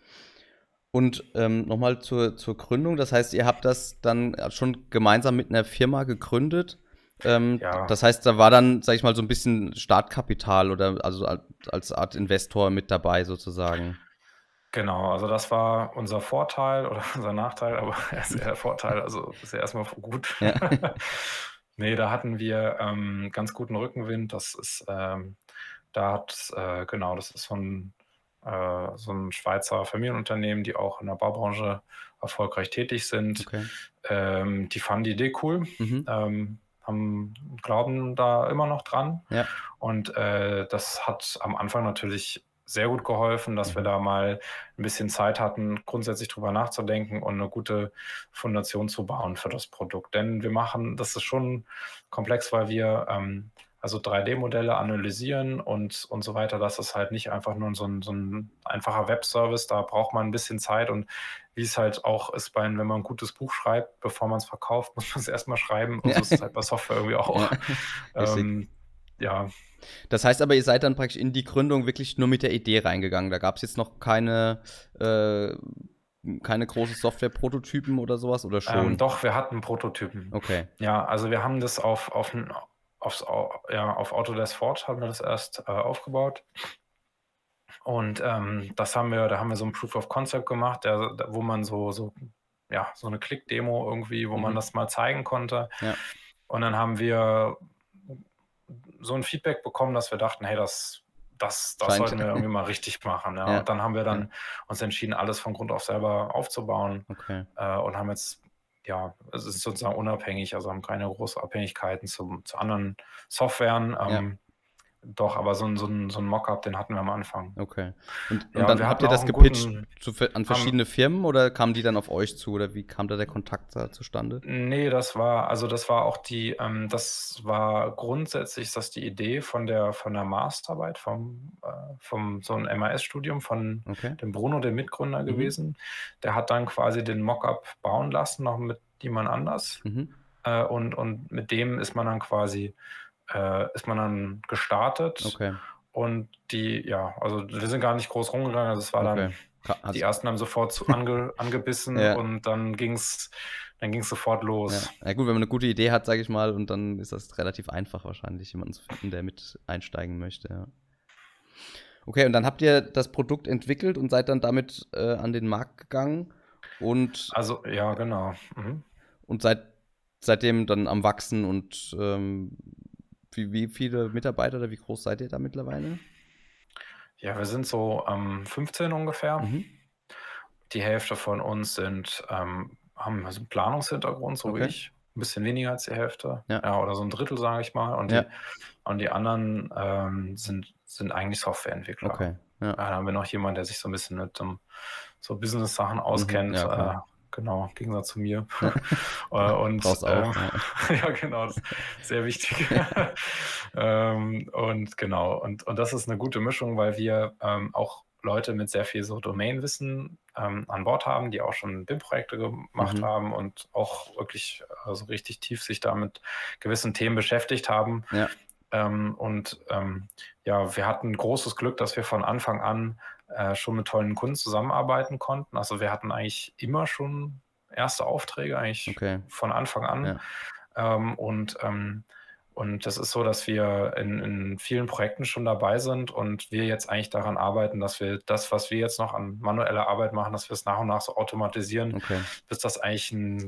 Und ähm, nochmal zur, zur Gründung, das heißt, ihr habt das dann schon gemeinsam mit einer Firma gegründet. Ähm, ja. Das heißt, da war dann, sag ich mal, so ein bisschen Startkapital oder also als Art Investor mit dabei sozusagen. Genau, also das war unser Vorteil oder unser Nachteil, aber erst der Vorteil, also ist ja erstmal gut. Ja. Nee, da hatten wir ähm, ganz guten Rückenwind. Das ist, ähm, da hat, äh, genau, das ist so ein, äh, so ein Schweizer Familienunternehmen, die auch in der Baubranche erfolgreich tätig sind. Okay. Ähm, die fanden die Idee cool. Mhm. Ähm, haben, glauben da immer noch dran. Ja. Und äh, das hat am Anfang natürlich sehr gut geholfen, dass mhm. wir da mal ein bisschen Zeit hatten, grundsätzlich drüber nachzudenken und eine gute Fondation zu bauen für das Produkt. Denn wir machen, das ist schon komplex, weil wir ähm, also drei D-Modelle analysieren und, und so weiter. Das ist halt nicht einfach nur so ein, so ein einfacher Webservice, da braucht man ein bisschen Zeit und wie es halt auch ist, bei, wenn man ein gutes Buch schreibt, bevor man es verkauft, muss man es erstmal schreiben und ja. so ist es halt bei Software irgendwie auch. Ja, ähm, ja. Das heißt aber, ihr seid dann praktisch in die Gründung wirklich nur mit der Idee reingegangen. Da gab es jetzt noch keine, äh, keine großen Software-Prototypen oder sowas oder schon? Ähm, doch, wir hatten Prototypen. Okay. Ja, also wir haben das auf, auf, aufs, ja, auf Autodesk Forge haben wir das erst äh, aufgebaut. Und ähm, das haben wir, da haben wir so ein Proof of Concept gemacht, der, wo man so, so ja, so eine Klick-Demo irgendwie, wo man Mhm. das mal zeigen konnte. Ja. Und dann haben wir so ein Feedback bekommen, dass wir dachten, hey, das, das, das Scheint. sollten wir irgendwie mal richtig machen. Ja. Ja. Und dann haben wir Ja. dann uns entschieden, alles von Grund auf selber aufzubauen Okay. äh, und haben jetzt, ja, es ist sozusagen unabhängig, also haben keine großen Abhängigkeiten zu, zu anderen Softwaren. Ja. Ähm, Doch, aber so ein, so ein, so ein Mockup, den hatten wir am Anfang. Okay. Und, und Ja, und wir dann habt hatten ihr auch das einen gepitcht guten, zu, ver- an haben, verschiedene Firmen oder kamen die dann auf euch zu oder wie kam da der Kontakt da zustande? nee, das war, also das war auch die, ähm, das war grundsätzlich ist das die Idee von der, von der Masterarbeit, vom, äh, vom so ein M A S-Studium von Okay. dem Bruno, dem Mitgründer Mhm. gewesen. Der hat dann quasi den Mockup bauen lassen, noch mit jemand anders. Mhm. Äh, und, und mit dem ist man dann quasi, äh, ist man dann gestartet. Okay. Und die, ja, also wir sind gar nicht groß rumgegangen, also es war Okay. dann, Ka- die hat's- ersten haben sofort zu ange, angebissen Ja. und dann ging's, dann ging's sofort Ja. los. Ja gut, wenn man eine gute Idee hat, sage ich mal, und dann ist das relativ einfach wahrscheinlich, jemanden zu finden, der mit einsteigen möchte. Ja. Okay, und dann habt ihr das Produkt entwickelt und seid dann damit äh, an den Markt gegangen und, Also, ja, genau. Mhm. und seid seitdem dann am Wachsen und ähm, wie, wie viele Mitarbeiter oder wie groß seid ihr da mittlerweile? Ja, wir sind so ähm, fünfzehn ungefähr. Mhm. Die Hälfte von uns sind, ähm, haben so einen Planungshintergrund, so wie Okay. ich. Ein bisschen weniger als die Hälfte. Ja. Ja, oder so ein Drittel, sage ich mal. Und Ja. die, und die anderen ähm, sind, sind eigentlich Softwareentwickler. Okay. Ja. Ja, da haben wir noch jemanden, der sich so ein bisschen mit um, so Business-Sachen Mhm. auskennt. Ja, okay. Äh, genau, im Gegensatz zu mir. Ja. Äh, und Brauchst ähm, auch. Ja. ja, genau, das ist sehr wichtig. ähm, und genau, und, und das ist eine gute Mischung, weil wir ähm, auch Leute mit sehr viel so Domainwissen ähm, an Bord haben, die auch schon B I M-Projekte gemacht Mhm. haben und auch wirklich also richtig tief sich da mit gewissen Themen beschäftigt haben. Ja. Ähm, und ähm, ja, wir hatten großes Glück, dass wir von Anfang an äh, schon mit tollen Kunden zusammenarbeiten konnten. Also wir hatten eigentlich immer schon erste Aufträge, eigentlich Okay. von Anfang an. Ja. Ähm, und, ähm, und das ist so, dass wir in, in vielen Projekten schon dabei sind und wir jetzt eigentlich daran arbeiten, dass wir das, was wir jetzt noch an manueller Arbeit machen, dass wir es nach und nach so automatisieren, Okay. bis das eigentlich ein,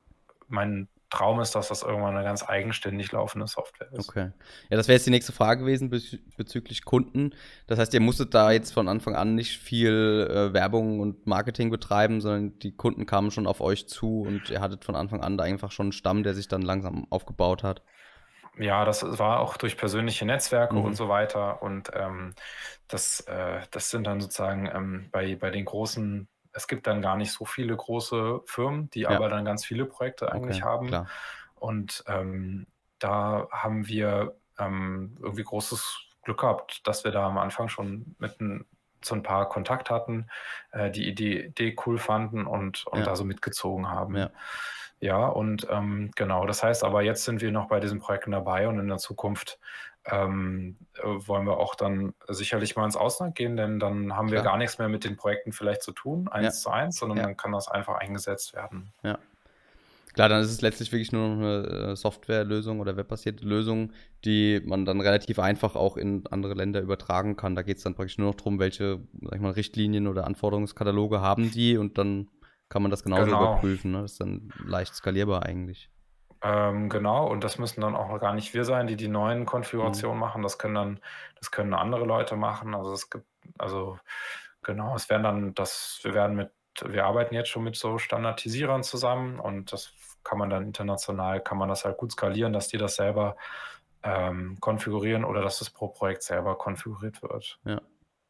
mein Traum ist, dass das irgendwann eine ganz eigenständig laufende Software ist. Okay. Ja, das wäre jetzt die nächste Frage gewesen bezü bezüglich Kunden. Das heißt, ihr musstet da jetzt von Anfang an nicht viel äh, Werbung und Marketing betreiben, sondern die Kunden kamen schon auf euch zu und ihr hattet von Anfang an da einfach schon einen Stamm, der sich dann langsam aufgebaut hat. Ja, das war auch durch persönliche Netzwerke Mhm. und so weiter. Und ähm, das, äh, das sind dann sozusagen ähm, bei, bei den großen, es gibt dann gar nicht so viele große Firmen, die Ja. aber dann ganz viele Projekte eigentlich Okay, haben. klar. Und ähm, da haben wir ähm, irgendwie großes Glück gehabt, dass wir da am Anfang schon mit ein, so ein paar Kontakt hatten, äh, die Idee, Idee cool fanden und, und Ja. da so mitgezogen haben. Ja. Ja, und ähm, genau, das heißt aber, jetzt sind wir noch bei diesen Projekten dabei und in der Zukunft ähm, äh, wollen wir auch dann sicherlich mal ins Ausland gehen, denn dann haben wir Klar. gar nichts mehr mit den Projekten vielleicht zu tun, Ja. eins zu eins, sondern Ja. dann kann das einfach eingesetzt werden. Ja. Klar, dann ist es letztlich wirklich nur noch eine äh, Softwarelösung oder webbasierte Lösung, die man dann relativ einfach auch in andere Länder übertragen kann. Da geht es dann praktisch nur noch darum, welche, sag ich mal, Richtlinien oder Anforderungskataloge haben die und dann kann man das genauso Genau. überprüfen. Ne? Das ist dann leicht skalierbar eigentlich. Ähm, genau, und das müssen dann auch gar nicht wir sein, die die neuen Mhm. Konfigurationen machen. Das können dann, das können andere Leute machen. Also es gibt, also genau, es werden dann, das, wir werden mit, wir arbeiten jetzt schon mit so Standardisierern zusammen und das kann man dann international, kann man das halt gut skalieren, dass die das selber ähm, konfigurieren oder dass das pro Projekt selber konfiguriert wird. Ja.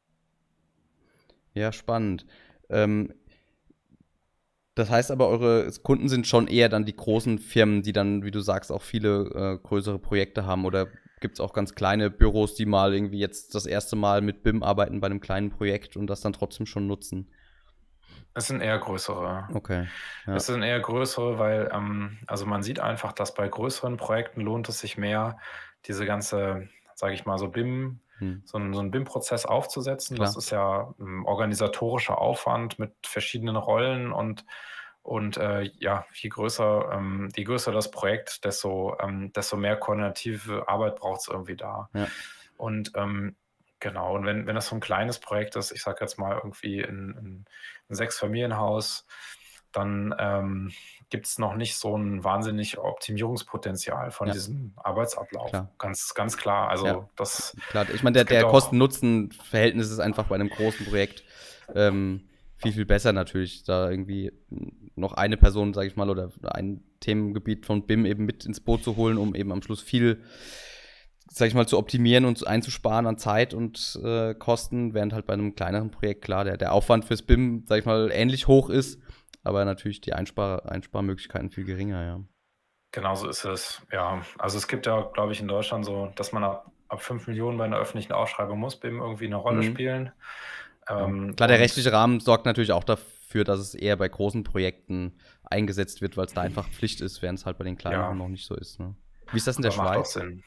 Ja, spannend. Ähm, das heißt aber, eure Kunden sind schon eher dann die großen Firmen, die dann, wie du sagst, auch viele äh, größere Projekte haben. Oder gibt es auch ganz kleine Büros, die mal irgendwie jetzt das erste Mal mit B I M arbeiten bei einem kleinen Projekt und das dann trotzdem schon nutzen? Es sind eher größere. Okay. Ja. Es sind eher größere, weil ähm, also man sieht einfach, dass bei größeren Projekten lohnt es sich mehr, diese ganze, sage ich mal, so B I M, Hm. so einen, so einen B I M-Prozess aufzusetzen. Klar. Das ist ja ein organisatorischer Aufwand mit verschiedenen Rollen und, und äh, ja, je größer, ähm, je größer das Projekt, desto, ähm, desto mehr koordinative Arbeit braucht es irgendwie da. Ja. Und ähm, genau, und wenn, wenn das so ein kleines Projekt ist, ich sage jetzt mal irgendwie ein, ein, ein Sechs-Familienhaus, dann ähm, gibt es noch nicht so ein wahnsinnig Optimierungspotenzial von Ja, diesem Arbeitsablauf. klar. Ganz, ganz klar. Ja, Also das, klar. Ich meine, der, es gibt der auch, Kosten-Nutzen-Verhältnis ist einfach bei einem großen Projekt ähm, viel, viel besser natürlich, da irgendwie noch eine Person, sage ich mal, oder ein Themengebiet von B I M eben mit ins Boot zu holen, um eben am Schluss viel, sag ich mal, zu optimieren und einzusparen an Zeit und äh, Kosten, während halt bei einem kleineren Projekt, klar, der, der Aufwand fürs B I M, sag ich mal, ähnlich hoch ist, aber natürlich die Einspar Einsparmöglichkeiten viel geringer, ja. genau so ist es. Ja, also es gibt ja, glaube ich, in Deutschland so, dass man ab, ab fünf Millionen bei einer öffentlichen Ausschreibung muss B I M irgendwie eine Rolle Mhm. spielen. Ja. Ähm, Klar, der und rechtliche Rahmen sorgt natürlich auch dafür, dass es eher bei großen Projekten eingesetzt wird, weil es da einfach Pflicht ist, während es halt bei den kleineren ja, noch nicht so ist. Ne? Wie ist das in der aber macht auch Schweiz? Sinn.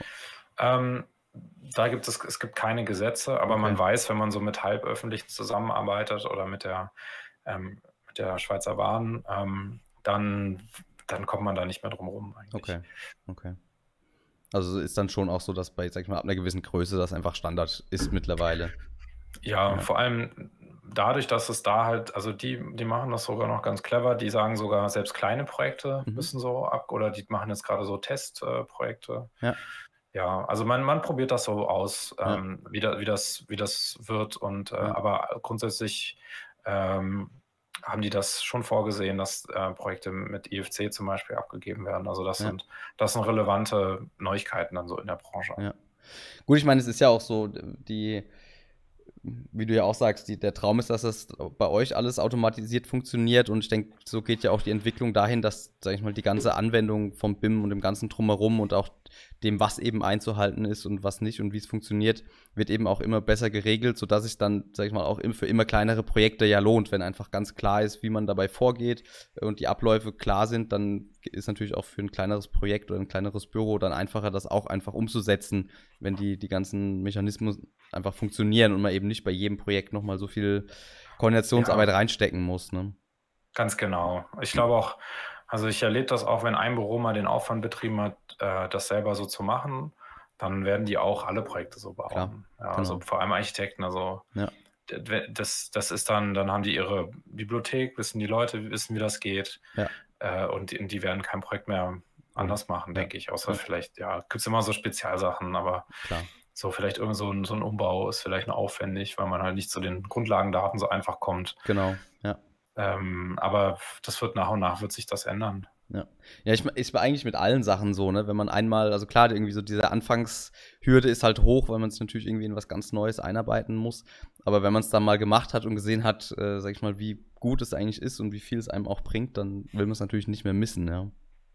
Ähm, da gibt es, es gibt keine Gesetze, aber Okay. man weiß, wenn man so mit Halböffentlichen zusammenarbeitet oder mit der, ähm, mit der Schweizer Bahn, ähm, dann, dann kommt man da nicht mehr drum rum eigentlich. Okay, okay. Also ist dann schon auch so, dass bei, sag ich mal, ab einer gewissen Größe das einfach Standard ist mittlerweile. Ja, Ja. vor allem dadurch, dass es da halt, also die, die machen das sogar noch ganz clever, die sagen sogar, selbst kleine Projekte Mhm. müssen so ab, oder die machen jetzt gerade so Testprojekte. Ja. Ja, also man, man probiert das so aus, Ja. ähm, wie, da, wie, das, wie das wird. Und äh, Ja. aber grundsätzlich ähm, haben die das schon vorgesehen, dass äh, Projekte mit I F C zum Beispiel abgegeben werden. Also das Ja. sind, das sind relevante Neuigkeiten dann so in der Branche. Ja. Gut, ich meine, es ist ja auch so, die, wie du ja auch sagst, die, der Traum ist, dass das bei euch alles automatisiert funktioniert und ich denke, so geht ja auch die Entwicklung dahin, dass, sag ich mal, die ganze Anwendung vom B I M und dem ganzen Drumherum und auch dem, was eben einzuhalten ist und was nicht und wie es funktioniert, wird eben auch immer besser geregelt, sodass sich dann, sag ich mal, auch für immer kleinere Projekte ja lohnt, wenn einfach ganz klar ist, wie man dabei vorgeht und die Abläufe klar sind, dann ist natürlich auch für ein kleineres Projekt oder ein kleineres Büro dann einfacher, das auch einfach umzusetzen, wenn die, die ganzen Mechanismen einfach funktionieren und man eben nicht bei jedem Projekt nochmal so viel Koordinationsarbeit Ja. reinstecken muss. Ne? Ganz genau. Ich glaube auch, also ich erlebe das auch, wenn ein Büro mal den Aufwand betrieben hat, äh, das selber so zu machen, dann werden die auch alle Projekte so bauen. Klar, Ja, genau. also vor allem Architekten. Also Ja. das, das ist dann, dann haben die ihre Bibliothek, wissen die Leute, wissen, wie das geht. Ja. Äh, und die, die werden kein Projekt mehr anders machen, Ja. denke ich. Außer Ja. vielleicht, ja, gibt es immer so Spezialsachen, aber Klar. so vielleicht irgend so ein, so ein Umbau ist vielleicht noch aufwendig, weil man halt nicht zu den Grundlagendaten so einfach kommt. Genau, ja. Ähm, aber das wird nach und nach wird sich das ändern. Ja, ja ich, ich war eigentlich mit allen Sachen so, ne? Wenn man einmal, also klar, irgendwie so diese Anfangshürde ist halt hoch, weil man es natürlich irgendwie in was ganz Neues einarbeiten muss. Aber wenn man es dann mal gemacht hat und gesehen hat, äh, sag ich mal, wie gut es eigentlich ist und wie viel es einem auch bringt, dann will man es natürlich nicht mehr missen, ja.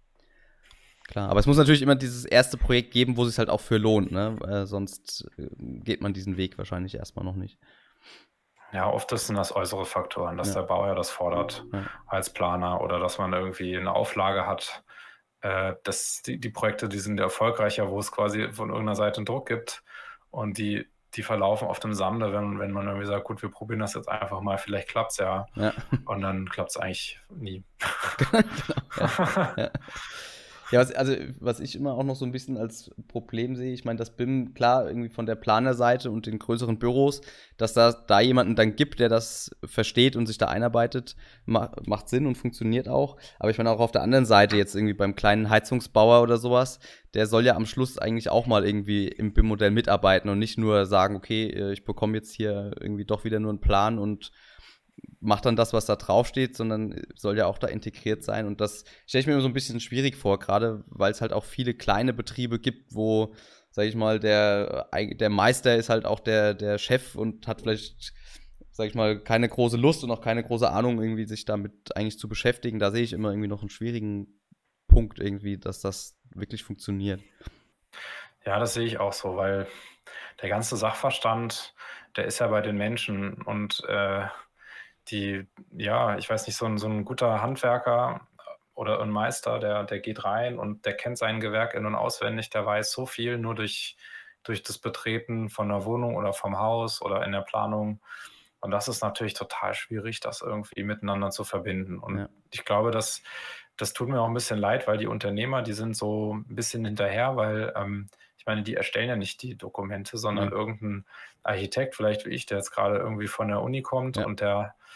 Klar, aber es muss natürlich immer dieses erste Projekt geben, wo es sich halt auch für lohnt, ne? Äh, sonst äh, geht man diesen Weg wahrscheinlich erstmal noch nicht. Ja, oft sind das äußere Faktoren, dass Ja. der Bauherr das fordert Ja. als Planer oder dass man irgendwie eine Auflage hat. Äh, dass die, die Projekte, die sind erfolgreicher, wo es quasi von irgendeiner Seite einen Druck gibt und die, die verlaufen oft im Sande, wenn, wenn man irgendwie sagt, gut, wir probieren das jetzt einfach mal, vielleicht klappt es ja. Ja. Und dann klappt es eigentlich nie. Genau, ja. Ja. Ja, was, also was ich immer auch noch so ein bisschen als Problem sehe, ich meine, das B I M, klar, irgendwie von der Planerseite und den größeren Büros, dass da, da jemanden dann gibt, der das versteht und sich da einarbeitet, ma macht Sinn und funktioniert auch. Aber ich meine auch auf der anderen Seite jetzt irgendwie beim kleinen Heizungsbauer oder sowas, der soll ja am Schluss eigentlich auch mal irgendwie im B I M-Modell mitarbeiten und nicht nur sagen, okay, ich bekomme jetzt hier irgendwie doch wieder nur einen Plan und macht dann das, was da draufsteht, sondern soll ja auch da integriert sein. Und das stelle ich mir immer so ein bisschen schwierig vor, gerade weil es halt auch viele kleine Betriebe gibt, wo, sag ich mal, der, der Meister ist halt auch der, der Chef und hat vielleicht, sag ich mal, keine große Lust und auch keine große Ahnung, irgendwie sich damit eigentlich zu beschäftigen. Da sehe ich immer irgendwie noch einen schwierigen Punkt irgendwie, dass das wirklich funktioniert. Ja, das sehe ich auch so, weil der ganze Sachverstand, der ist ja bei den Menschen und äh, die, ja, ich weiß nicht, so ein, so ein guter Handwerker oder ein Meister, der, der geht rein und der kennt sein Gewerk in- und auswendig, der weiß so viel nur durch, durch das Betreten von einer Wohnung oder vom Haus oder in der Planung. Und das ist natürlich total schwierig, das irgendwie miteinander zu verbinden. Und Ja. ich glaube, das, das tut mir auch ein bisschen leid, weil die Unternehmer, die sind so ein bisschen hinterher, weil ähm, ich meine, die erstellen ja nicht die Dokumente, sondern Ja. irgendein Architekt, vielleicht wie ich, der jetzt gerade irgendwie von der Uni kommt Ja. und der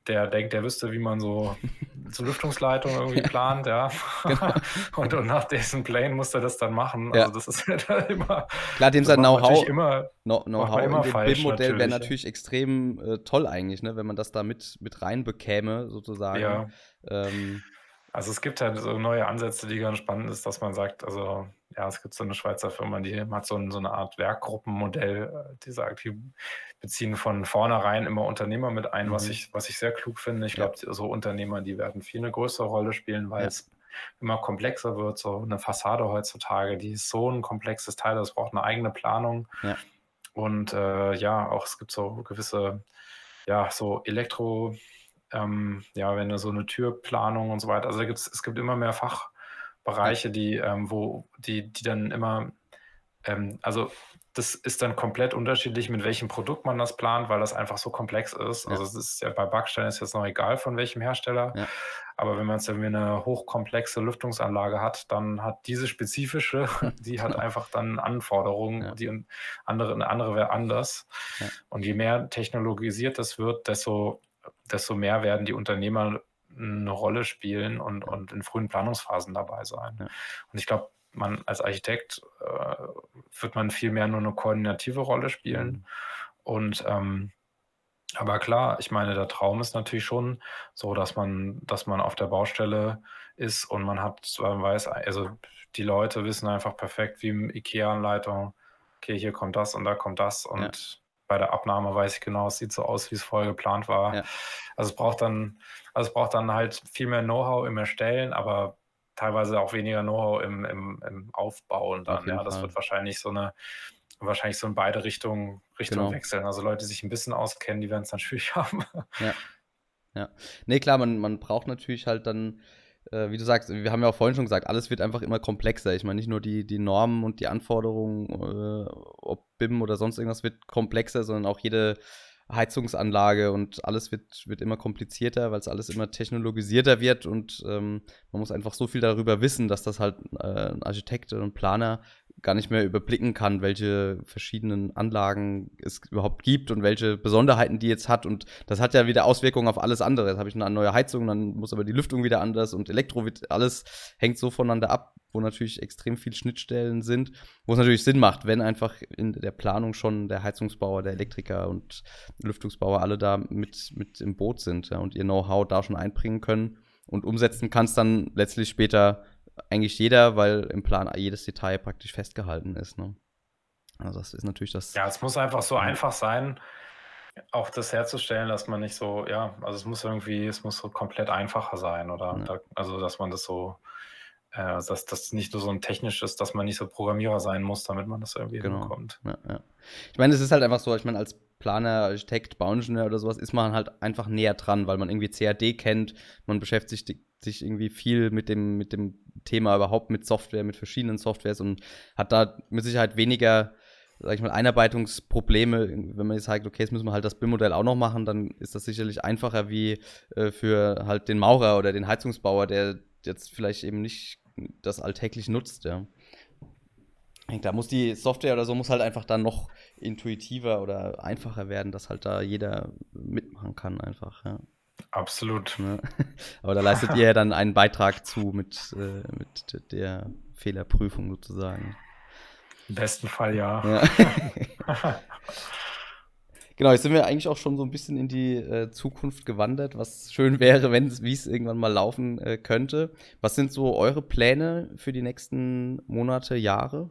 der denkt, der wüsste, wie man so, so Lüftungsleitungen irgendwie Ja. plant, ja. Genau. und, und nach diesen Plänen muss er das dann machen. Ja. Also das ist halt immer, Klar, dem das sein macht man natürlich Know-how immer, Know- macht man Know-how in immer dem falsch B I M-Modell wäre natürlich. Ja. natürlich extrem äh, toll eigentlich, ne, wenn man das da mit, mit reinbekäme, sozusagen. Ja. Ähm, Also es gibt halt so neue Ansätze, die ganz spannend ist, dass man sagt, also ja, es gibt so eine Schweizer Firma, die hat so, ein, so eine Art Werkgruppenmodell, äh, die sagt, die beziehen von vornherein immer Unternehmer mit ein, was mhm. ich, was ich sehr klug finde. Ich Ja. glaube, so Unternehmer, die werden viel eine größere Rolle spielen, weil Ja. es immer komplexer wird. So eine Fassade heutzutage, die ist so ein komplexes Teil, das braucht eine eigene Planung. Ja. Und äh, ja, auch es gibt so gewisse, ja, so Elektro, ähm, ja, wenn du so eine Türplanung und so weiter, also da gibt's, es gibt immer mehr Fachbereiche, die, ähm, wo, die, die dann immer, ähm, also das ist dann komplett unterschiedlich, mit welchem Produkt man das plant, weil das einfach so komplex ist. Ja. Also es ist ja bei Backsteinen ist jetzt noch egal, von welchem Hersteller. Ja. Aber wenn man jetzt irgendwie eine hochkomplexe Lüftungsanlage hat, dann hat diese spezifische, die hat Genau. einfach dann Anforderungen, Ja. die andere, eine andere wäre anders. Ja. Und je mehr technologisiert das wird, desto, desto mehr werden die Unternehmer eine Rolle spielen und, Ja. und in frühen Planungsphasen dabei sein. Ja. Und ich glaube, man als Architekt äh, wird man viel mehr nur eine koordinative Rolle spielen. Mhm. Und ähm, aber klar, ich meine, der Traum ist natürlich schon so, dass man, dass man auf der Baustelle ist und man hat, man weiß, also die Leute wissen einfach perfekt, wie im IKEA-Anleitung, okay, hier kommt das und da kommt das und Ja. bei der Abnahme weiß ich genau, es sieht so aus, wie es vorher geplant war. Ja. Also es braucht dann, also es braucht dann halt viel mehr Know-how im Erstellen, aber teilweise auch weniger Know-how im, im, im Aufbauen dann. Auf jeden Ja, das Fall. wird wahrscheinlich so eine, wahrscheinlich so in beide Richtungen Richtung Genau. wechseln. Also Leute, die sich ein bisschen auskennen, die werden es dann schwierig haben. Ja. Ja. Nee, klar, man, man braucht natürlich halt dann, äh, wie du sagst, wir haben ja auch vorhin schon gesagt, alles wird einfach immer komplexer. Ich meine, nicht nur die, die Normen und die Anforderungen, äh, ob B I M oder sonst irgendwas wird komplexer, sondern auch jede Heizungsanlage und alles wird, wird immer komplizierter, weil es alles immer technologisierter wird und ähm, man muss einfach so viel darüber wissen, dass das halt äh, ein Architekt oder ein Planer gar nicht mehr überblicken kann, welche verschiedenen Anlagen es überhaupt gibt und welche Besonderheiten die jetzt hat. Und das hat ja wieder Auswirkungen auf alles andere. Jetzt habe ich eine neue Heizung, dann muss aber die Lüftung wieder anders und Elektro wird, alles hängt so voneinander ab, wo natürlich extrem viele Schnittstellen sind, wo es natürlich Sinn macht, wenn einfach in der Planung schon der Heizungsbauer, der Elektriker und Lüftungsbauer alle da mit, mit im Boot sind, ja, und ihr Know-how da schon einbringen können. Und umsetzen kann es dann letztlich später eigentlich jeder, weil im Plan jedes Detail praktisch festgehalten ist. Ne? Also das ist natürlich das. Ja, es muss einfach so einfach sein, auch das herzustellen, dass man nicht so, ja, also es muss irgendwie, es muss so komplett einfacher sein, oder? Ja. Da, also dass man das so, äh, dass das nicht nur so ein technisches, dass man nicht so Programmierer sein muss, damit man das irgendwie Genau. hinbekommt. Ja, ja. Ich meine, es ist halt einfach so, ich meine, als Planer, Architekt, Bauingenieur oder sowas ist man halt einfach näher dran, weil man irgendwie C A D kennt, man beschäftigt sich, sich irgendwie viel mit dem, mit dem Thema überhaupt, mit Software, mit verschiedenen Softwares und hat da mit Sicherheit weniger, sag ich mal, Einarbeitungsprobleme. Wenn man jetzt sagt, okay, jetzt müssen wir halt das B I M-Modell auch noch machen, dann ist das sicherlich einfacher wie äh, für halt den Maurer oder den Heizungsbauer, der jetzt vielleicht eben nicht das alltäglich nutzt, ja. Da muss die Software oder so muss halt einfach dann noch intuitiver oder einfacher werden, dass halt da jeder mitmachen kann einfach, ja. Absolut. Ne? Aber da leistet ihr ja dann einen Beitrag zu mit, äh, mit der Fehlerprüfung sozusagen. Im besten Fall ja. Ja. Genau, jetzt sind wir eigentlich auch schon so ein bisschen in die äh, Zukunft gewandert, was schön wäre, wenn es, wie es irgendwann mal laufen äh, könnte. Was sind so eure Pläne für die nächsten Monate, Jahre?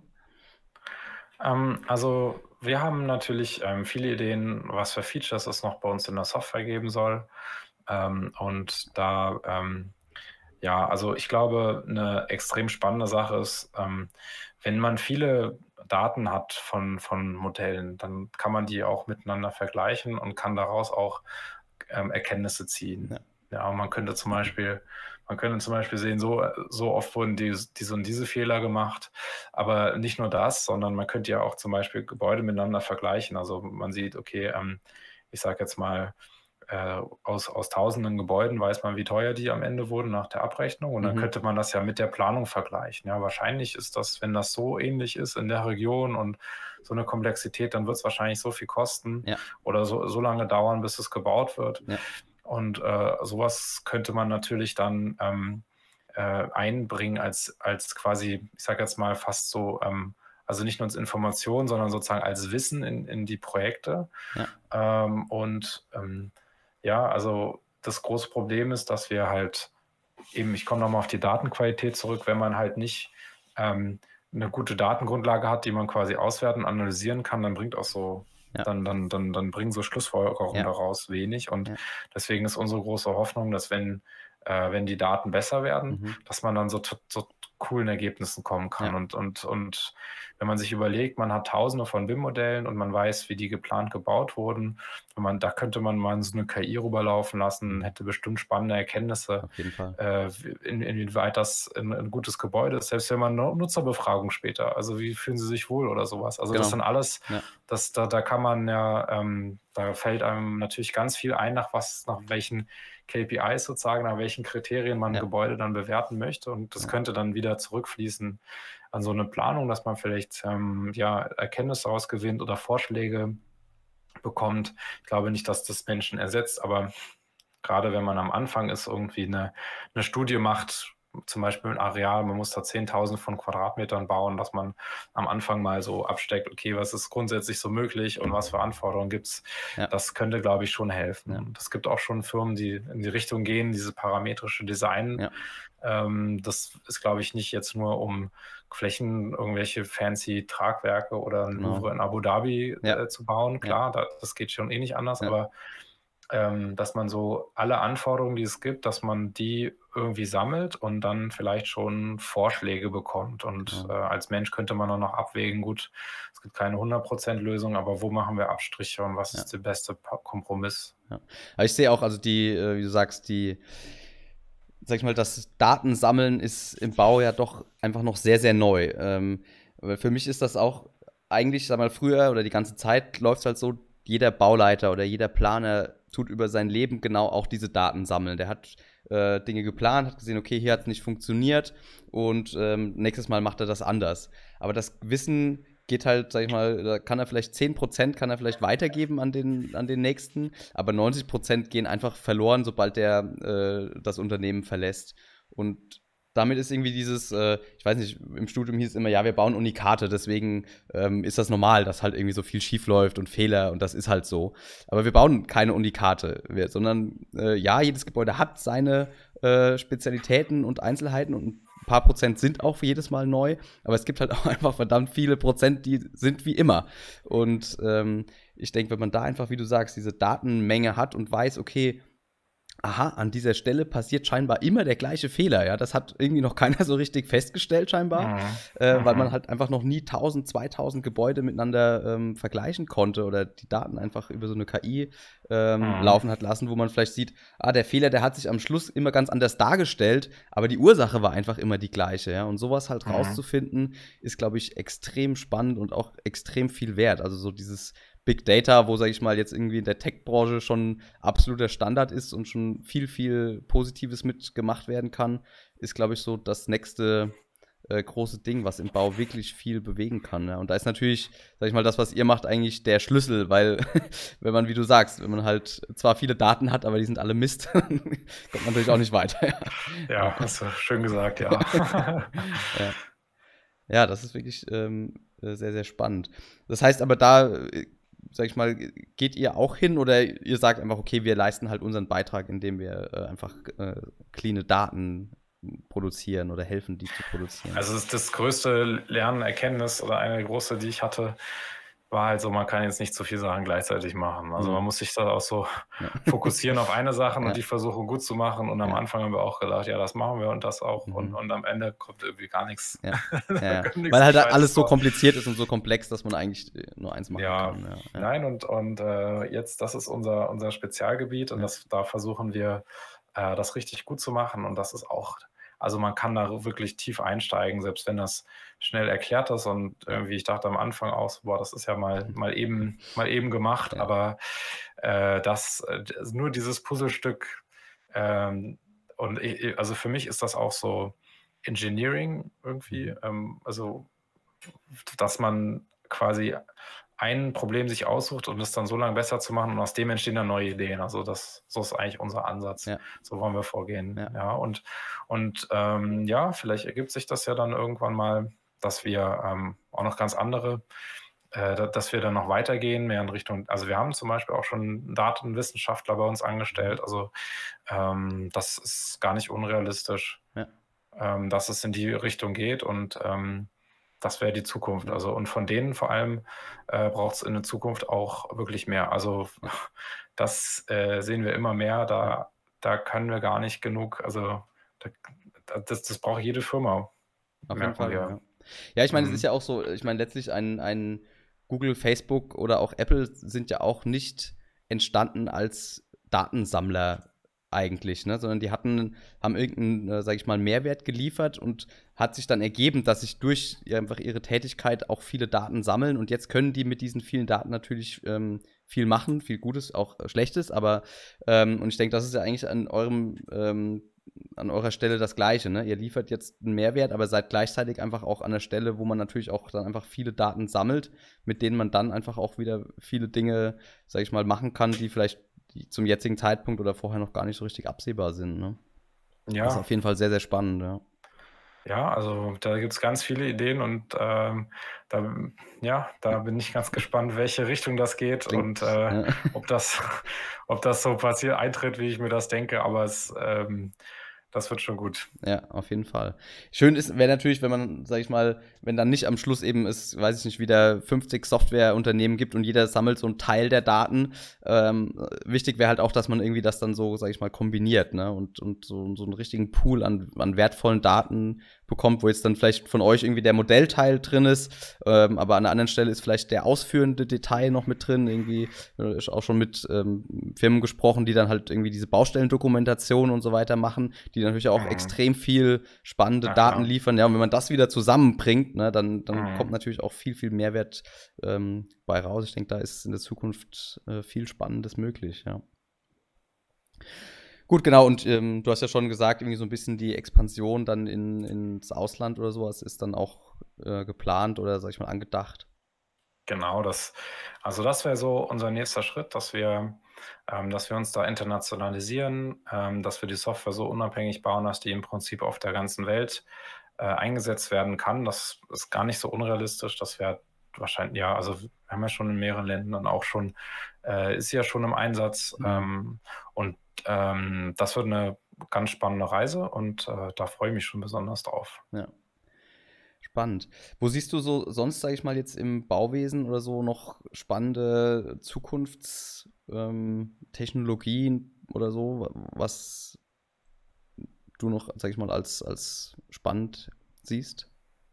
Ähm, also wir haben natürlich ähm, viele Ideen, was für Features es noch bei uns in der Software geben soll. Ähm, und da, ähm, ja, also ich glaube, eine extrem spannende Sache ist, ähm, wenn man viele Daten hat von, von Modellen, dann kann man die auch miteinander vergleichen und kann daraus auch ähm, Erkenntnisse ziehen. Ja. Ja, und man könnte zum Beispiel, man könnte zum Beispiel sehen, so, so oft wurden die, diese und diese Fehler gemacht, aber nicht nur das, sondern man könnte ja auch zum Beispiel Gebäude miteinander vergleichen. Also man sieht, okay, ähm, ich sage jetzt mal, äh, aus, aus tausenden Gebäuden weiß man, wie teuer die am Ende wurden nach der Abrechnung und dann Mhm. könnte man das ja mit der Planung vergleichen. Ja, wahrscheinlich ist das, wenn das so ähnlich ist in der Region und so eine Komplexität, dann wird es wahrscheinlich so viel kosten Ja. oder so, so lange dauern, bis es gebaut wird. Ja. Und äh, sowas könnte man natürlich dann ähm, äh, einbringen als, als quasi, ich sage jetzt mal fast so, ähm, also nicht nur als Information, sondern sozusagen als Wissen in, in die Projekte. Ja. Ähm, und ähm, ja, also das große Problem ist, dass wir halt eben, ich komme nochmal auf die Datenqualität zurück, wenn man halt nicht ähm, eine gute Datengrundlage hat, die man quasi auswerten, analysieren kann, dann bringt auch so, Ja. dann, dann, dann, dann bringen so Schlussfolgerungen Ja. daraus wenig. Und Ja. deswegen ist unsere große Hoffnung, dass wenn, äh, wenn die Daten besser werden, Mhm. dass man dann so, zu so coolen Ergebnissen kommen kann. Ja. Und, und, und wenn man sich überlegt, man hat tausende von B I M-Modellen und man weiß, wie die geplant gebaut wurden, wenn man, da könnte man mal so eine K I rüberlaufen lassen, hätte bestimmt spannende Erkenntnisse, Auf jeden Fall. äh, in, inwieweit das ein, ein gutes Gebäude ist, selbst wenn man eine Nutzerbefragung später, also wie fühlen sie sich wohl oder sowas. Also das Genau. sind alles, Ja. das, da, da kann man ja, ähm, da fällt einem natürlich ganz viel ein, nach was, nach welchen K P Is sozusagen, nach welchen Kriterien man ein Ja. Gebäude dann bewerten möchte. Und das Ja. könnte dann wieder zurückfließen an so eine Planung, dass man vielleicht ähm, ja, Erkenntnisse ausgewinnt oder Vorschläge bekommt. Ich glaube nicht, dass das Menschen ersetzt, aber gerade wenn man am Anfang ist, irgendwie eine, eine Studie macht, zum Beispiel ein Areal, man muss da zehntausend von Quadratmetern bauen, dass man am Anfang mal so absteckt, okay, was ist grundsätzlich so möglich und was für Anforderungen gibt es, Ja. das könnte, glaube ich, schon helfen. Ja. Und es gibt auch schon Firmen, die in die Richtung gehen, diese parametrische Design. Ja. Ähm, das ist, glaube ich, nicht jetzt nur um Flächen, irgendwelche fancy Tragwerke oder ein Genau. Louvre in Abu Dhabi Ja. äh, zu bauen. Ja. Klar, da, das geht schon eh nicht anders, Ja. aber ähm, dass man so alle Anforderungen, die es gibt, dass man die irgendwie sammelt und dann vielleicht schon Vorschläge bekommt. Und Genau. äh, als Mensch könnte man auch noch abwägen, gut, es gibt keine hundert Prozent Lösung, aber wo machen wir Abstriche und was Ja. ist der beste Pa- Kompromiss? Ja. Aber ich sehe auch, also die, äh, wie du sagst, die, sag ich mal, das Datensammeln ist im Bau ja doch einfach noch sehr, sehr neu. Ähm, weil für mich ist das auch eigentlich, sag mal, früher oder die ganze Zeit läuft es halt so, jeder Bauleiter oder jeder Planer tut über sein Leben genau auch diese Daten sammeln. Der hat äh, Dinge geplant, hat gesehen, okay, hier hat es nicht funktioniert und ähm, nächstes Mal macht er das anders. Aber das Wissen geht halt, sag ich mal, da kann er vielleicht zehn Prozent kann er vielleicht weitergeben an den, an den Nächsten, aber neunzig Prozent gehen einfach verloren, sobald der äh, das Unternehmen verlässt. Und damit ist irgendwie dieses, äh, ich weiß nicht, im Studium hieß es immer, ja, wir bauen Unikate, deswegen ähm, ist das normal, dass halt irgendwie so viel schief läuft und Fehler und das ist halt so. Aber wir bauen keine Unikate, wir, sondern äh, ja, jedes Gebäude hat seine äh, Spezialitäten und Einzelheiten und ein paar Prozent sind auch jedes Mal neu, aber es gibt halt auch einfach verdammt viele Prozent, die sind wie immer. Und ähm, ich denke, wenn man da einfach, wie du sagst, diese Datenmenge hat und weiß, okay, aha, an dieser Stelle passiert scheinbar immer der gleiche Fehler, ja. Das hat irgendwie noch keiner so richtig festgestellt, scheinbar, Mhm. äh, weil man Mhm. halt einfach noch nie tausend, zweitausend Gebäude miteinander ähm, vergleichen konnte oder die Daten einfach über so eine K I ähm, Mhm. laufen hat lassen, wo man vielleicht sieht, ah, der Fehler, der hat sich am Schluss immer ganz anders dargestellt, aber die Ursache war einfach immer die gleiche, ja. Und sowas halt Mhm. rauszufinden, ist, glaube ich, extrem spannend und auch extrem viel wert. Also so dieses Big Data, wo, sage ich mal, jetzt irgendwie in der Tech-Branche schon absoluter Standard ist und schon viel, viel Positives mitgemacht werden kann, ist, glaube ich, so das nächste äh, große Ding, was im Bau wirklich viel bewegen kann. Ja. Und da ist natürlich, sag ich mal, das, was ihr macht, eigentlich der Schlüssel, weil, wenn man, wie du sagst, wenn man halt zwar viele Daten hat, aber die sind alle Mist, dann kommt man natürlich auch nicht weiter. Ja, Ja, hast du schön gesagt, ja. ja. Ja, das ist wirklich ähm, äh, sehr, sehr spannend. Das heißt aber, da, äh, sag ich mal, geht ihr auch hin oder ihr sagt einfach, okay, wir leisten halt unseren Beitrag, indem wir äh, einfach äh, cleane Daten produzieren oder helfen, die zu produzieren? Also das, das größte Lernen, Erkenntnis oder eine große, die ich hatte, war halt so, man kann jetzt nicht zu viele Sachen gleichzeitig machen. Also Mhm. man muss sich da auch so Ja. fokussieren auf eine Sache Ja. und die versuchen gut zu machen. Und am Ja. Anfang haben wir auch gedacht, ja, das machen wir und das auch. Mhm. Und, und am Ende kommt irgendwie gar nichts. Ja. Da Ja, ja. kommt nichts Weil halt Gescheites alles so raus. kompliziert ist und so komplex, dass man eigentlich äh, nur eins machen Ja, kann. Ja. Ja. nein, und, und äh, jetzt, das ist unser, unser Spezialgebiet und Ja. das, da versuchen wir, äh, das richtig gut zu machen. Und das ist auch, also man kann da wirklich tief einsteigen, selbst wenn das schnell erklärt ist. Und irgendwie, ich dachte am Anfang auch, so, boah, das ist ja mal, mal eben, mal eben gemacht, Ja. aber äh, das, äh, nur dieses Puzzlestück, ähm, und ich, also für mich ist das auch so Engineering irgendwie, Mhm. ähm, also dass man quasi ein Problem sich aussucht und es dann so lange besser zu machen und aus dem entstehen dann neue Ideen. Also das, so ist eigentlich unser Ansatz. Ja. So wollen wir vorgehen. Ja. Ja, und, und ähm, ja, vielleicht ergibt sich das ja dann irgendwann mal, dass wir ähm, auch noch ganz andere, äh, da- dass wir dann noch weitergehen, mehr in Richtung, also wir haben zum Beispiel auch schon Datenwissenschaftler bei uns angestellt. Also ähm, das ist gar nicht unrealistisch, Ja. ähm, dass es in die Richtung geht und ähm, das wäre die Zukunft. Also und von denen vor allem äh, braucht es in der Zukunft auch wirklich mehr. Also das äh, sehen wir immer mehr. Da, da können wir gar nicht genug. Also da, das, das braucht jede Firma, Auf jeden merken Fall, wir. ja. Ja, ich meine, es ist Mhm. ja auch so, ich meine, letztlich ein, ein Google, Facebook oder auch Apple sind ja auch nicht entstanden als Datensammler eigentlich, ne? Sondern die hatten, haben irgendeinen, äh, sag ich mal, Mehrwert geliefert und hat sich dann ergeben, dass sich durch ja, einfach ihre Tätigkeit auch viele Daten sammeln und jetzt können die mit diesen vielen Daten natürlich ähm, viel machen, viel Gutes, auch äh, Schlechtes, aber ähm, und ich denke, das ist ja eigentlich an eurem ähm, an eurer Stelle das Gleiche, ne? Ihr liefert jetzt einen Mehrwert, aber seid gleichzeitig einfach auch an der Stelle, wo man natürlich auch dann einfach viele Daten sammelt, mit denen man dann einfach auch wieder viele Dinge, sag ich mal, machen kann, die vielleicht die zum jetzigen Zeitpunkt oder vorher noch gar nicht so richtig absehbar sind, ne? Das ist Ja, auf jeden Fall sehr, sehr spannend, ja. ja, also da gibt es ganz viele Ideen und ähm, da, ja, da bin ich ganz gespannt, welche Richtung das geht und Klingt, äh, ja. ob das, ob das so passiert, eintritt, wie ich mir das denke, aber es, ähm, das wird schon gut. Ja, auf jeden Fall. Schön ist, wäre natürlich, wenn man, sag ich mal, wenn dann nicht am Schluss eben es, weiß ich nicht, wieder fünfzig Softwareunternehmen gibt und jeder sammelt so einen Teil der Daten. Ähm, wichtig wäre halt auch, dass man irgendwie das dann so, sag ich mal, kombiniert, ne? Und, und so, so einen richtigen Pool an, an wertvollen Daten bekommt, wo jetzt dann vielleicht von euch irgendwie der Modellteil drin ist, ähm, aber an der anderen Stelle ist vielleicht der ausführende Detail noch mit drin. Irgendwie äh, ist auch schon mit ähm, Firmen gesprochen, die dann halt irgendwie diese Baustellendokumentation und so weiter machen, die natürlich auch Mhm. extrem viel spannende Ja, Daten klar. liefern. Ja, und wenn man das wieder zusammenbringt, ne, dann, dann Mhm. kommt natürlich auch viel, viel Mehrwert ähm, bei raus. Ich denke, da ist in der Zukunft äh, viel Spannendes möglich, ja. Gut, genau, und ähm, du hast ja schon gesagt, irgendwie so ein bisschen die Expansion dann in, ins Ausland oder sowas ist dann auch äh, geplant oder, sag ich mal, angedacht. Genau, das, also das wäre so unser nächster Schritt, dass wir, ähm, dass wir uns da internationalisieren, ähm, dass wir die Software so unabhängig bauen, dass die im Prinzip auf der ganzen Welt äh, eingesetzt werden kann. Das ist gar nicht so unrealistisch. Das wäre wahrscheinlich, ja, also wir haben ja schon in mehreren Ländern auch schon, äh, ist ja schon im Einsatz. Mhm. Ähm, und ähm, das wird eine ganz spannende Reise und äh, da freue ich mich schon besonders drauf. Ja. Spannend. Wo siehst du so sonst, sage ich mal, jetzt im Bauwesen oder so noch spannende Zukunftstechnologien ähm, oder so, was du noch, sage ich mal, als, als spannend siehst?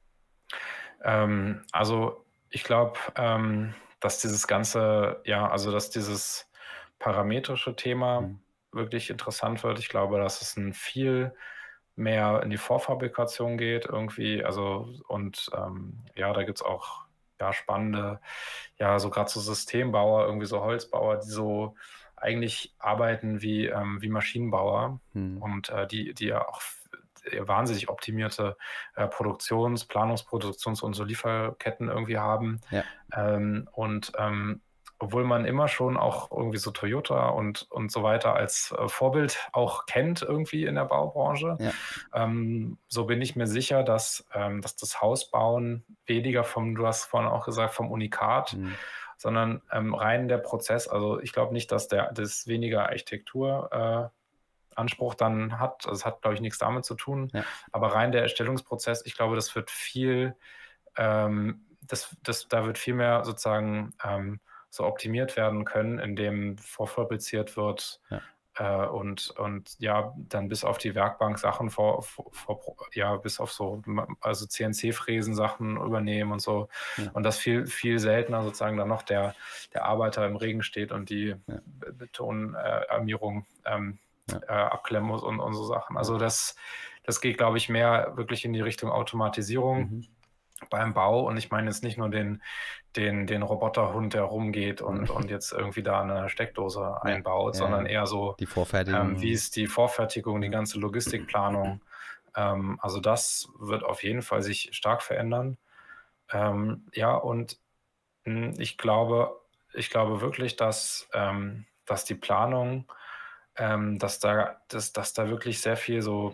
Ähm, also ich glaube, ähm, dass dieses ganze, ja, also dass dieses parametrische Thema Mhm. wirklich interessant wird. Ich glaube, dass es ein viel mehr in die Vorfabrikation geht irgendwie. Also und ähm, ja, da gibt es auch ja spannende, ja, so gerade so Systembauer, irgendwie so Holzbauer, die so eigentlich arbeiten wie, ähm, wie Maschinenbauer Mhm. und äh, die, die ja auch äh, wahnsinnig optimierte äh, Produktions-, Planungsproduktions- und so Lieferketten irgendwie haben. Ja. Ähm, und ähm, obwohl man immer schon auch irgendwie so Toyota und, und so weiter als äh, Vorbild auch kennt irgendwie in der Baubranche, Ja. ähm, so bin ich mir sicher, dass, ähm, dass das Hausbauen weniger vom, du hast vorhin auch gesagt, vom Unikat, Mhm. sondern ähm, rein der Prozess. Also ich glaube nicht, dass der das weniger Architektur äh, Anspruch dann hat. Also es hat, glaube ich, nichts damit zu tun. Ja. Aber rein der Erstellungsprozess, ich glaube, das wird viel, ähm, das, das, da wird viel mehr sozusagen ähm, so optimiert werden können, indem vorfabriziert wird Ja. äh, und, und ja, dann bis auf die Werkbank Sachen vor, vor, vor ja, bis auf so, also C N C-Fräsen Sachen übernehmen und so. Ja. Und das viel, viel seltener sozusagen dann noch der, der Arbeiter im Regen steht und die Ja. Betonarmierung ähm, Ja. äh, abklemmen muss und, und so Sachen. Also Ja. das, das geht, glaube ich, mehr wirklich in die Richtung Automatisierung Mhm. beim Bau. Und ich meine jetzt nicht nur den, den, den Roboterhund, der rumgeht und, und jetzt irgendwie da eine Steckdose einbaut, Ja, sondern ja. eher so, Die Vorfertigung. ähm, wie ist die Vorfertigung, die Ja. ganze Logistikplanung. Ähm, also das wird auf jeden Fall sich stark verändern. Ähm, ja, und Hm, ich glaube ich glaube wirklich, dass ähm, dass die Planung ähm, dass da dass dass da wirklich sehr viel so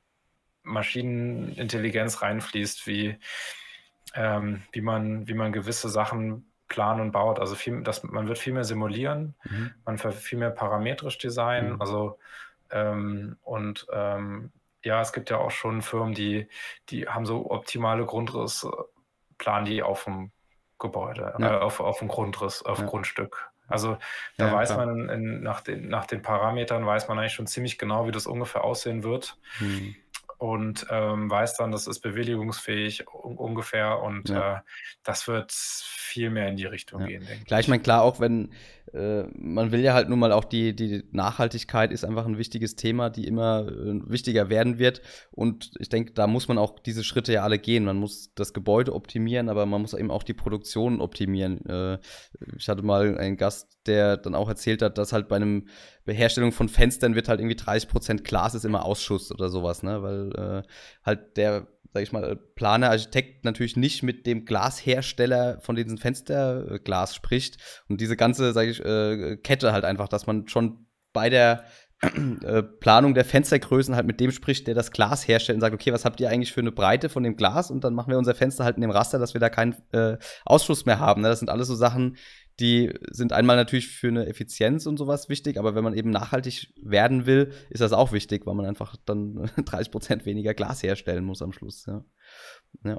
Maschinenintelligenz reinfließt, wie ähm, wie man wie man gewisse Sachen plant und baut. Also, viel das man wird viel mehr simulieren, Mhm. man wird viel mehr parametrisch designen, Mhm. also, ähm, und, ähm, ja, es gibt ja auch schon Firmen, die die haben so optimale Grundrisse planen die auf'm Gebäude äh, Ja. auf auf'm Grundriss, auf Ja. Grundstück. Also, Ja, da ja, weiß klar. man in nach den nach den Parametern weiß man eigentlich schon ziemlich genau, wie das ungefähr aussehen wird Mhm. und, ähm, weiß dann, das ist bewilligungsfähig un ungefähr und, Ja. äh, das wird viel mehr in die Richtung Ja. gehen, denke Klar, ich ich. meine, klar, auch wenn äh, man will ja halt nun mal auch die die Nachhaltigkeit ist einfach 'n wichtiges Thema, die immer, äh, wichtiger werden wird. Und ich denke, da muss man auch diese Schritte ja alle gehen. Man muss das Gebäude optimieren, aber man muss eben auch die Produktion optimieren. Äh, ich hatte mal einen Gast, der dann auch erzählt hat, dass halt bei 'nem bei Herstellung von Fenstern wird halt irgendwie dreißig Prozent Glas ist immer Ausschuss oder so was, ne? Weil, äh, halt der, sage ich mal, Planer, Architekt natürlich nicht mit dem Glashersteller von diesen Fensterglas spricht. Und diese ganze, sage ich, äh, Kette halt einfach, dass man schon bei der äh, Planung der Fenstergrößen halt mit dem spricht, der das Glas herstellt und sagt: „Okay, was habt ihr eigentlich für 'ne Breite von dem Glas?“ Und dann machen wir unser Fenster halt in dem Raster, dass wir da keinen äh, Ausschuss mehr haben, ne? Das sind alles so Sachen, die sind einmal natürlich für 'ne Effizienz und so was wichtig, aber wenn man eben nachhaltig werden will, ist das auch wichtig, weil man einfach dann dreißig Prozent weniger Glas herstellen muss am Schluss, ja. Ja.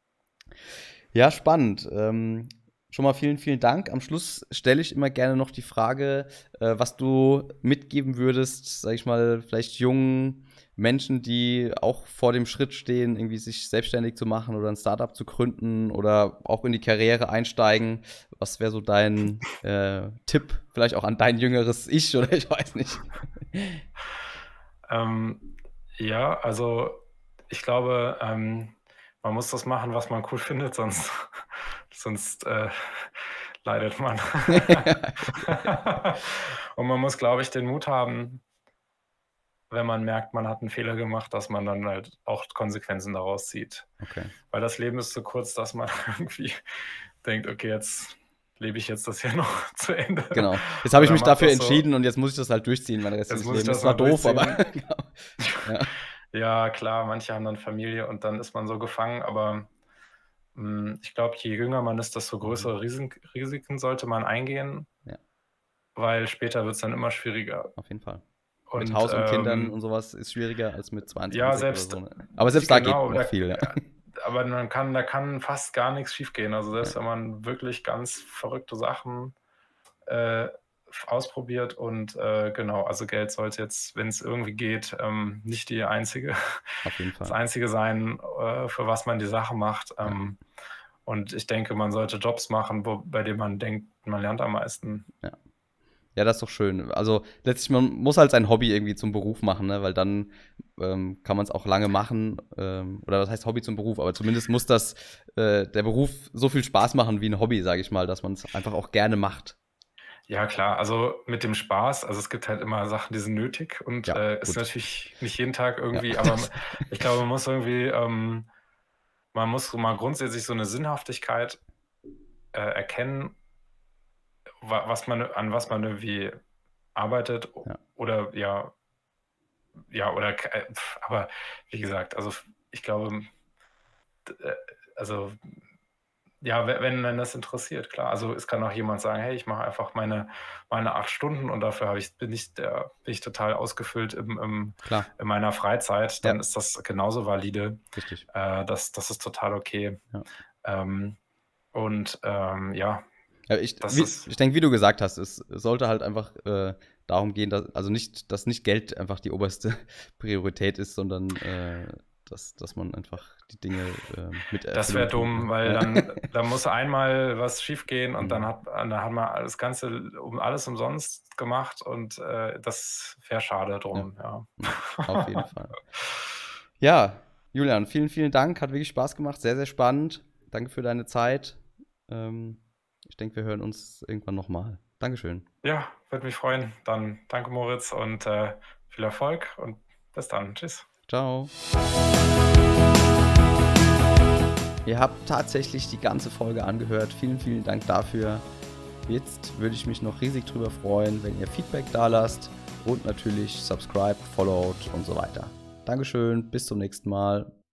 Ja, spannend. Ähm, schon mal vielen, vielen Dank. Am Schluss stelle ich immer gerne noch die Frage, äh, was du mitgeben würdest, sage ich mal, vielleicht jungen Menschen, die auch vor dem Schritt stehen, irgendwie sich selbstständig zu machen oder 'n Start-up zu gründen oder auch in die Karriere einsteigen. Was wäre so dein, äh, Tipp, vielleicht auch an dein jüngeres Ich oder ich weiß nicht? Ähm, ja, also, ich glaube, ähm, man muss das machen, was man cool findet, sonst sonst, äh, leidet man. Und man muss, glaube ich, den Mut haben wenn man merkt, man hat 'n Fehler gemacht, dass man dann halt auch Konsequenzen daraus zieht. Okay. Weil das Leben ist so kurz, dass man irgendwie denkt: „Okay, jetzt lebe ich jetzt das hier noch zu Ende Genau. Jetzt habe ich oder mich mache dafür das so.“ entschieden und jetzt muss ich das halt durchziehen mein Jetzt restliches muss ich Leben. das Ist zwar mal doof, aber durchziehen. genau. Ja. Ja, klar, manche haben dann Familie und dann ist man so gefangen, aber, hm, ich glaube, je jünger man ist, desto Mhm. größere Risik Risiken sollte man eingehen Ja. weil später wird's dann immer schwieriger. Auf jeden Fall. Mit Und, Haus und Kindern und ähm so was ist schwieriger als mit ja, zweiundzwanzig oder selbst so, ne? Aber selbst da geht genau, noch da viel, ja. äh, aber man kann da kann fast gar nix schiefgehen. Also, Ja. selbst wenn man wirklich ganz verrückte Sachen, äh, f ausprobiert und, äh, genau, also, Geld sollte jetzt, wenn's irgendwie geht, ähm, nicht die einzige Auf jeden das Fall. Einzige sein, äh, für was man die Sache macht. Ja. Ähm, und ich denke, man sollte Jobs machen, wo bei denen man denkt, man lernt am meisten. Ja. Ja, das ist doch schön. Also, letztlich man muss halt sein Hobby irgendwie zum Beruf machen, ne, weil dann, ähm, kann man's auch lange machen. Ähm, oder was heißt Hobby zum Beruf, aber zumindest muss das äh, der Beruf so viel Spaß machen wie 'n Hobby, sage ich mal, dass man's einfach auch gerne macht. Ja klar, also, mit dem Spaß also, es gibt halt immer Sachen, die sind nötig und, Ja, äh, ist gut. natürlich nicht jeden Tag Ja, irgendwie, aber m das ich glaube, man muss irgendwie ähm, man muss so mal grundsätzlich so 'ne Sinnhaftigkeit, äh, erkennen wa was man an was man irgendwie arbeitet o Ja. oder ja ja, oder k äh, aber wie gesagt, also, f ich glaube, d äh, also, ja, we wenn einen das interessiert, klar. Also, es kann auch jemand sagen: „Hey, ich mache einfach meine meine acht Stunden und dafür habe ich bin ich der bin ich total ausgefüllt im im Klar. in meiner Freizeit“, Ja. dann ist das genauso valide. Richtig. Äh, das das ist total okay. Ja. Ähm, und, ähm, ja, Ja, ich das wie ist ich denke, wie du gesagt hast, es sollte halt einfach, äh, darum gehen, da also, nicht dass nicht Geld einfach die oberste Priorität ist, sondern, äh, dass dass man einfach die Dinge, ähm, mit Das wäre Erfüllung tut, dumm, ne? weil Ja. dann dann muss einmal was schiefgehen und dann Mhm. hat dann hat man das Ganze um alles umsonst gemacht und, äh, das wäre schade Ja. drum, ja. Ja, auf jeden Fall. Ja, Julian, vielen, vielen Dank. Hat wirklich Spaß gemacht, sehr, sehr spannend. Danke für deine Zeit. Ähm, ich denke, wir hören uns irgendwann noch mal. Dankeschön. Ja, würde mich freuen. Dann danke, Moritz, und, äh, viel Erfolg und bis dann. Tschüss. Tschau. Ihr habt tatsächlich die ganze Folge angehört. Vielen, vielen Dank dafür. Jetzt würde ich mich noch riesig drüber freuen, wenn ihr Feedback da lasst und natürlich subscribe, followed und so weiter. Dankeschön, bis zum nächsten Mal.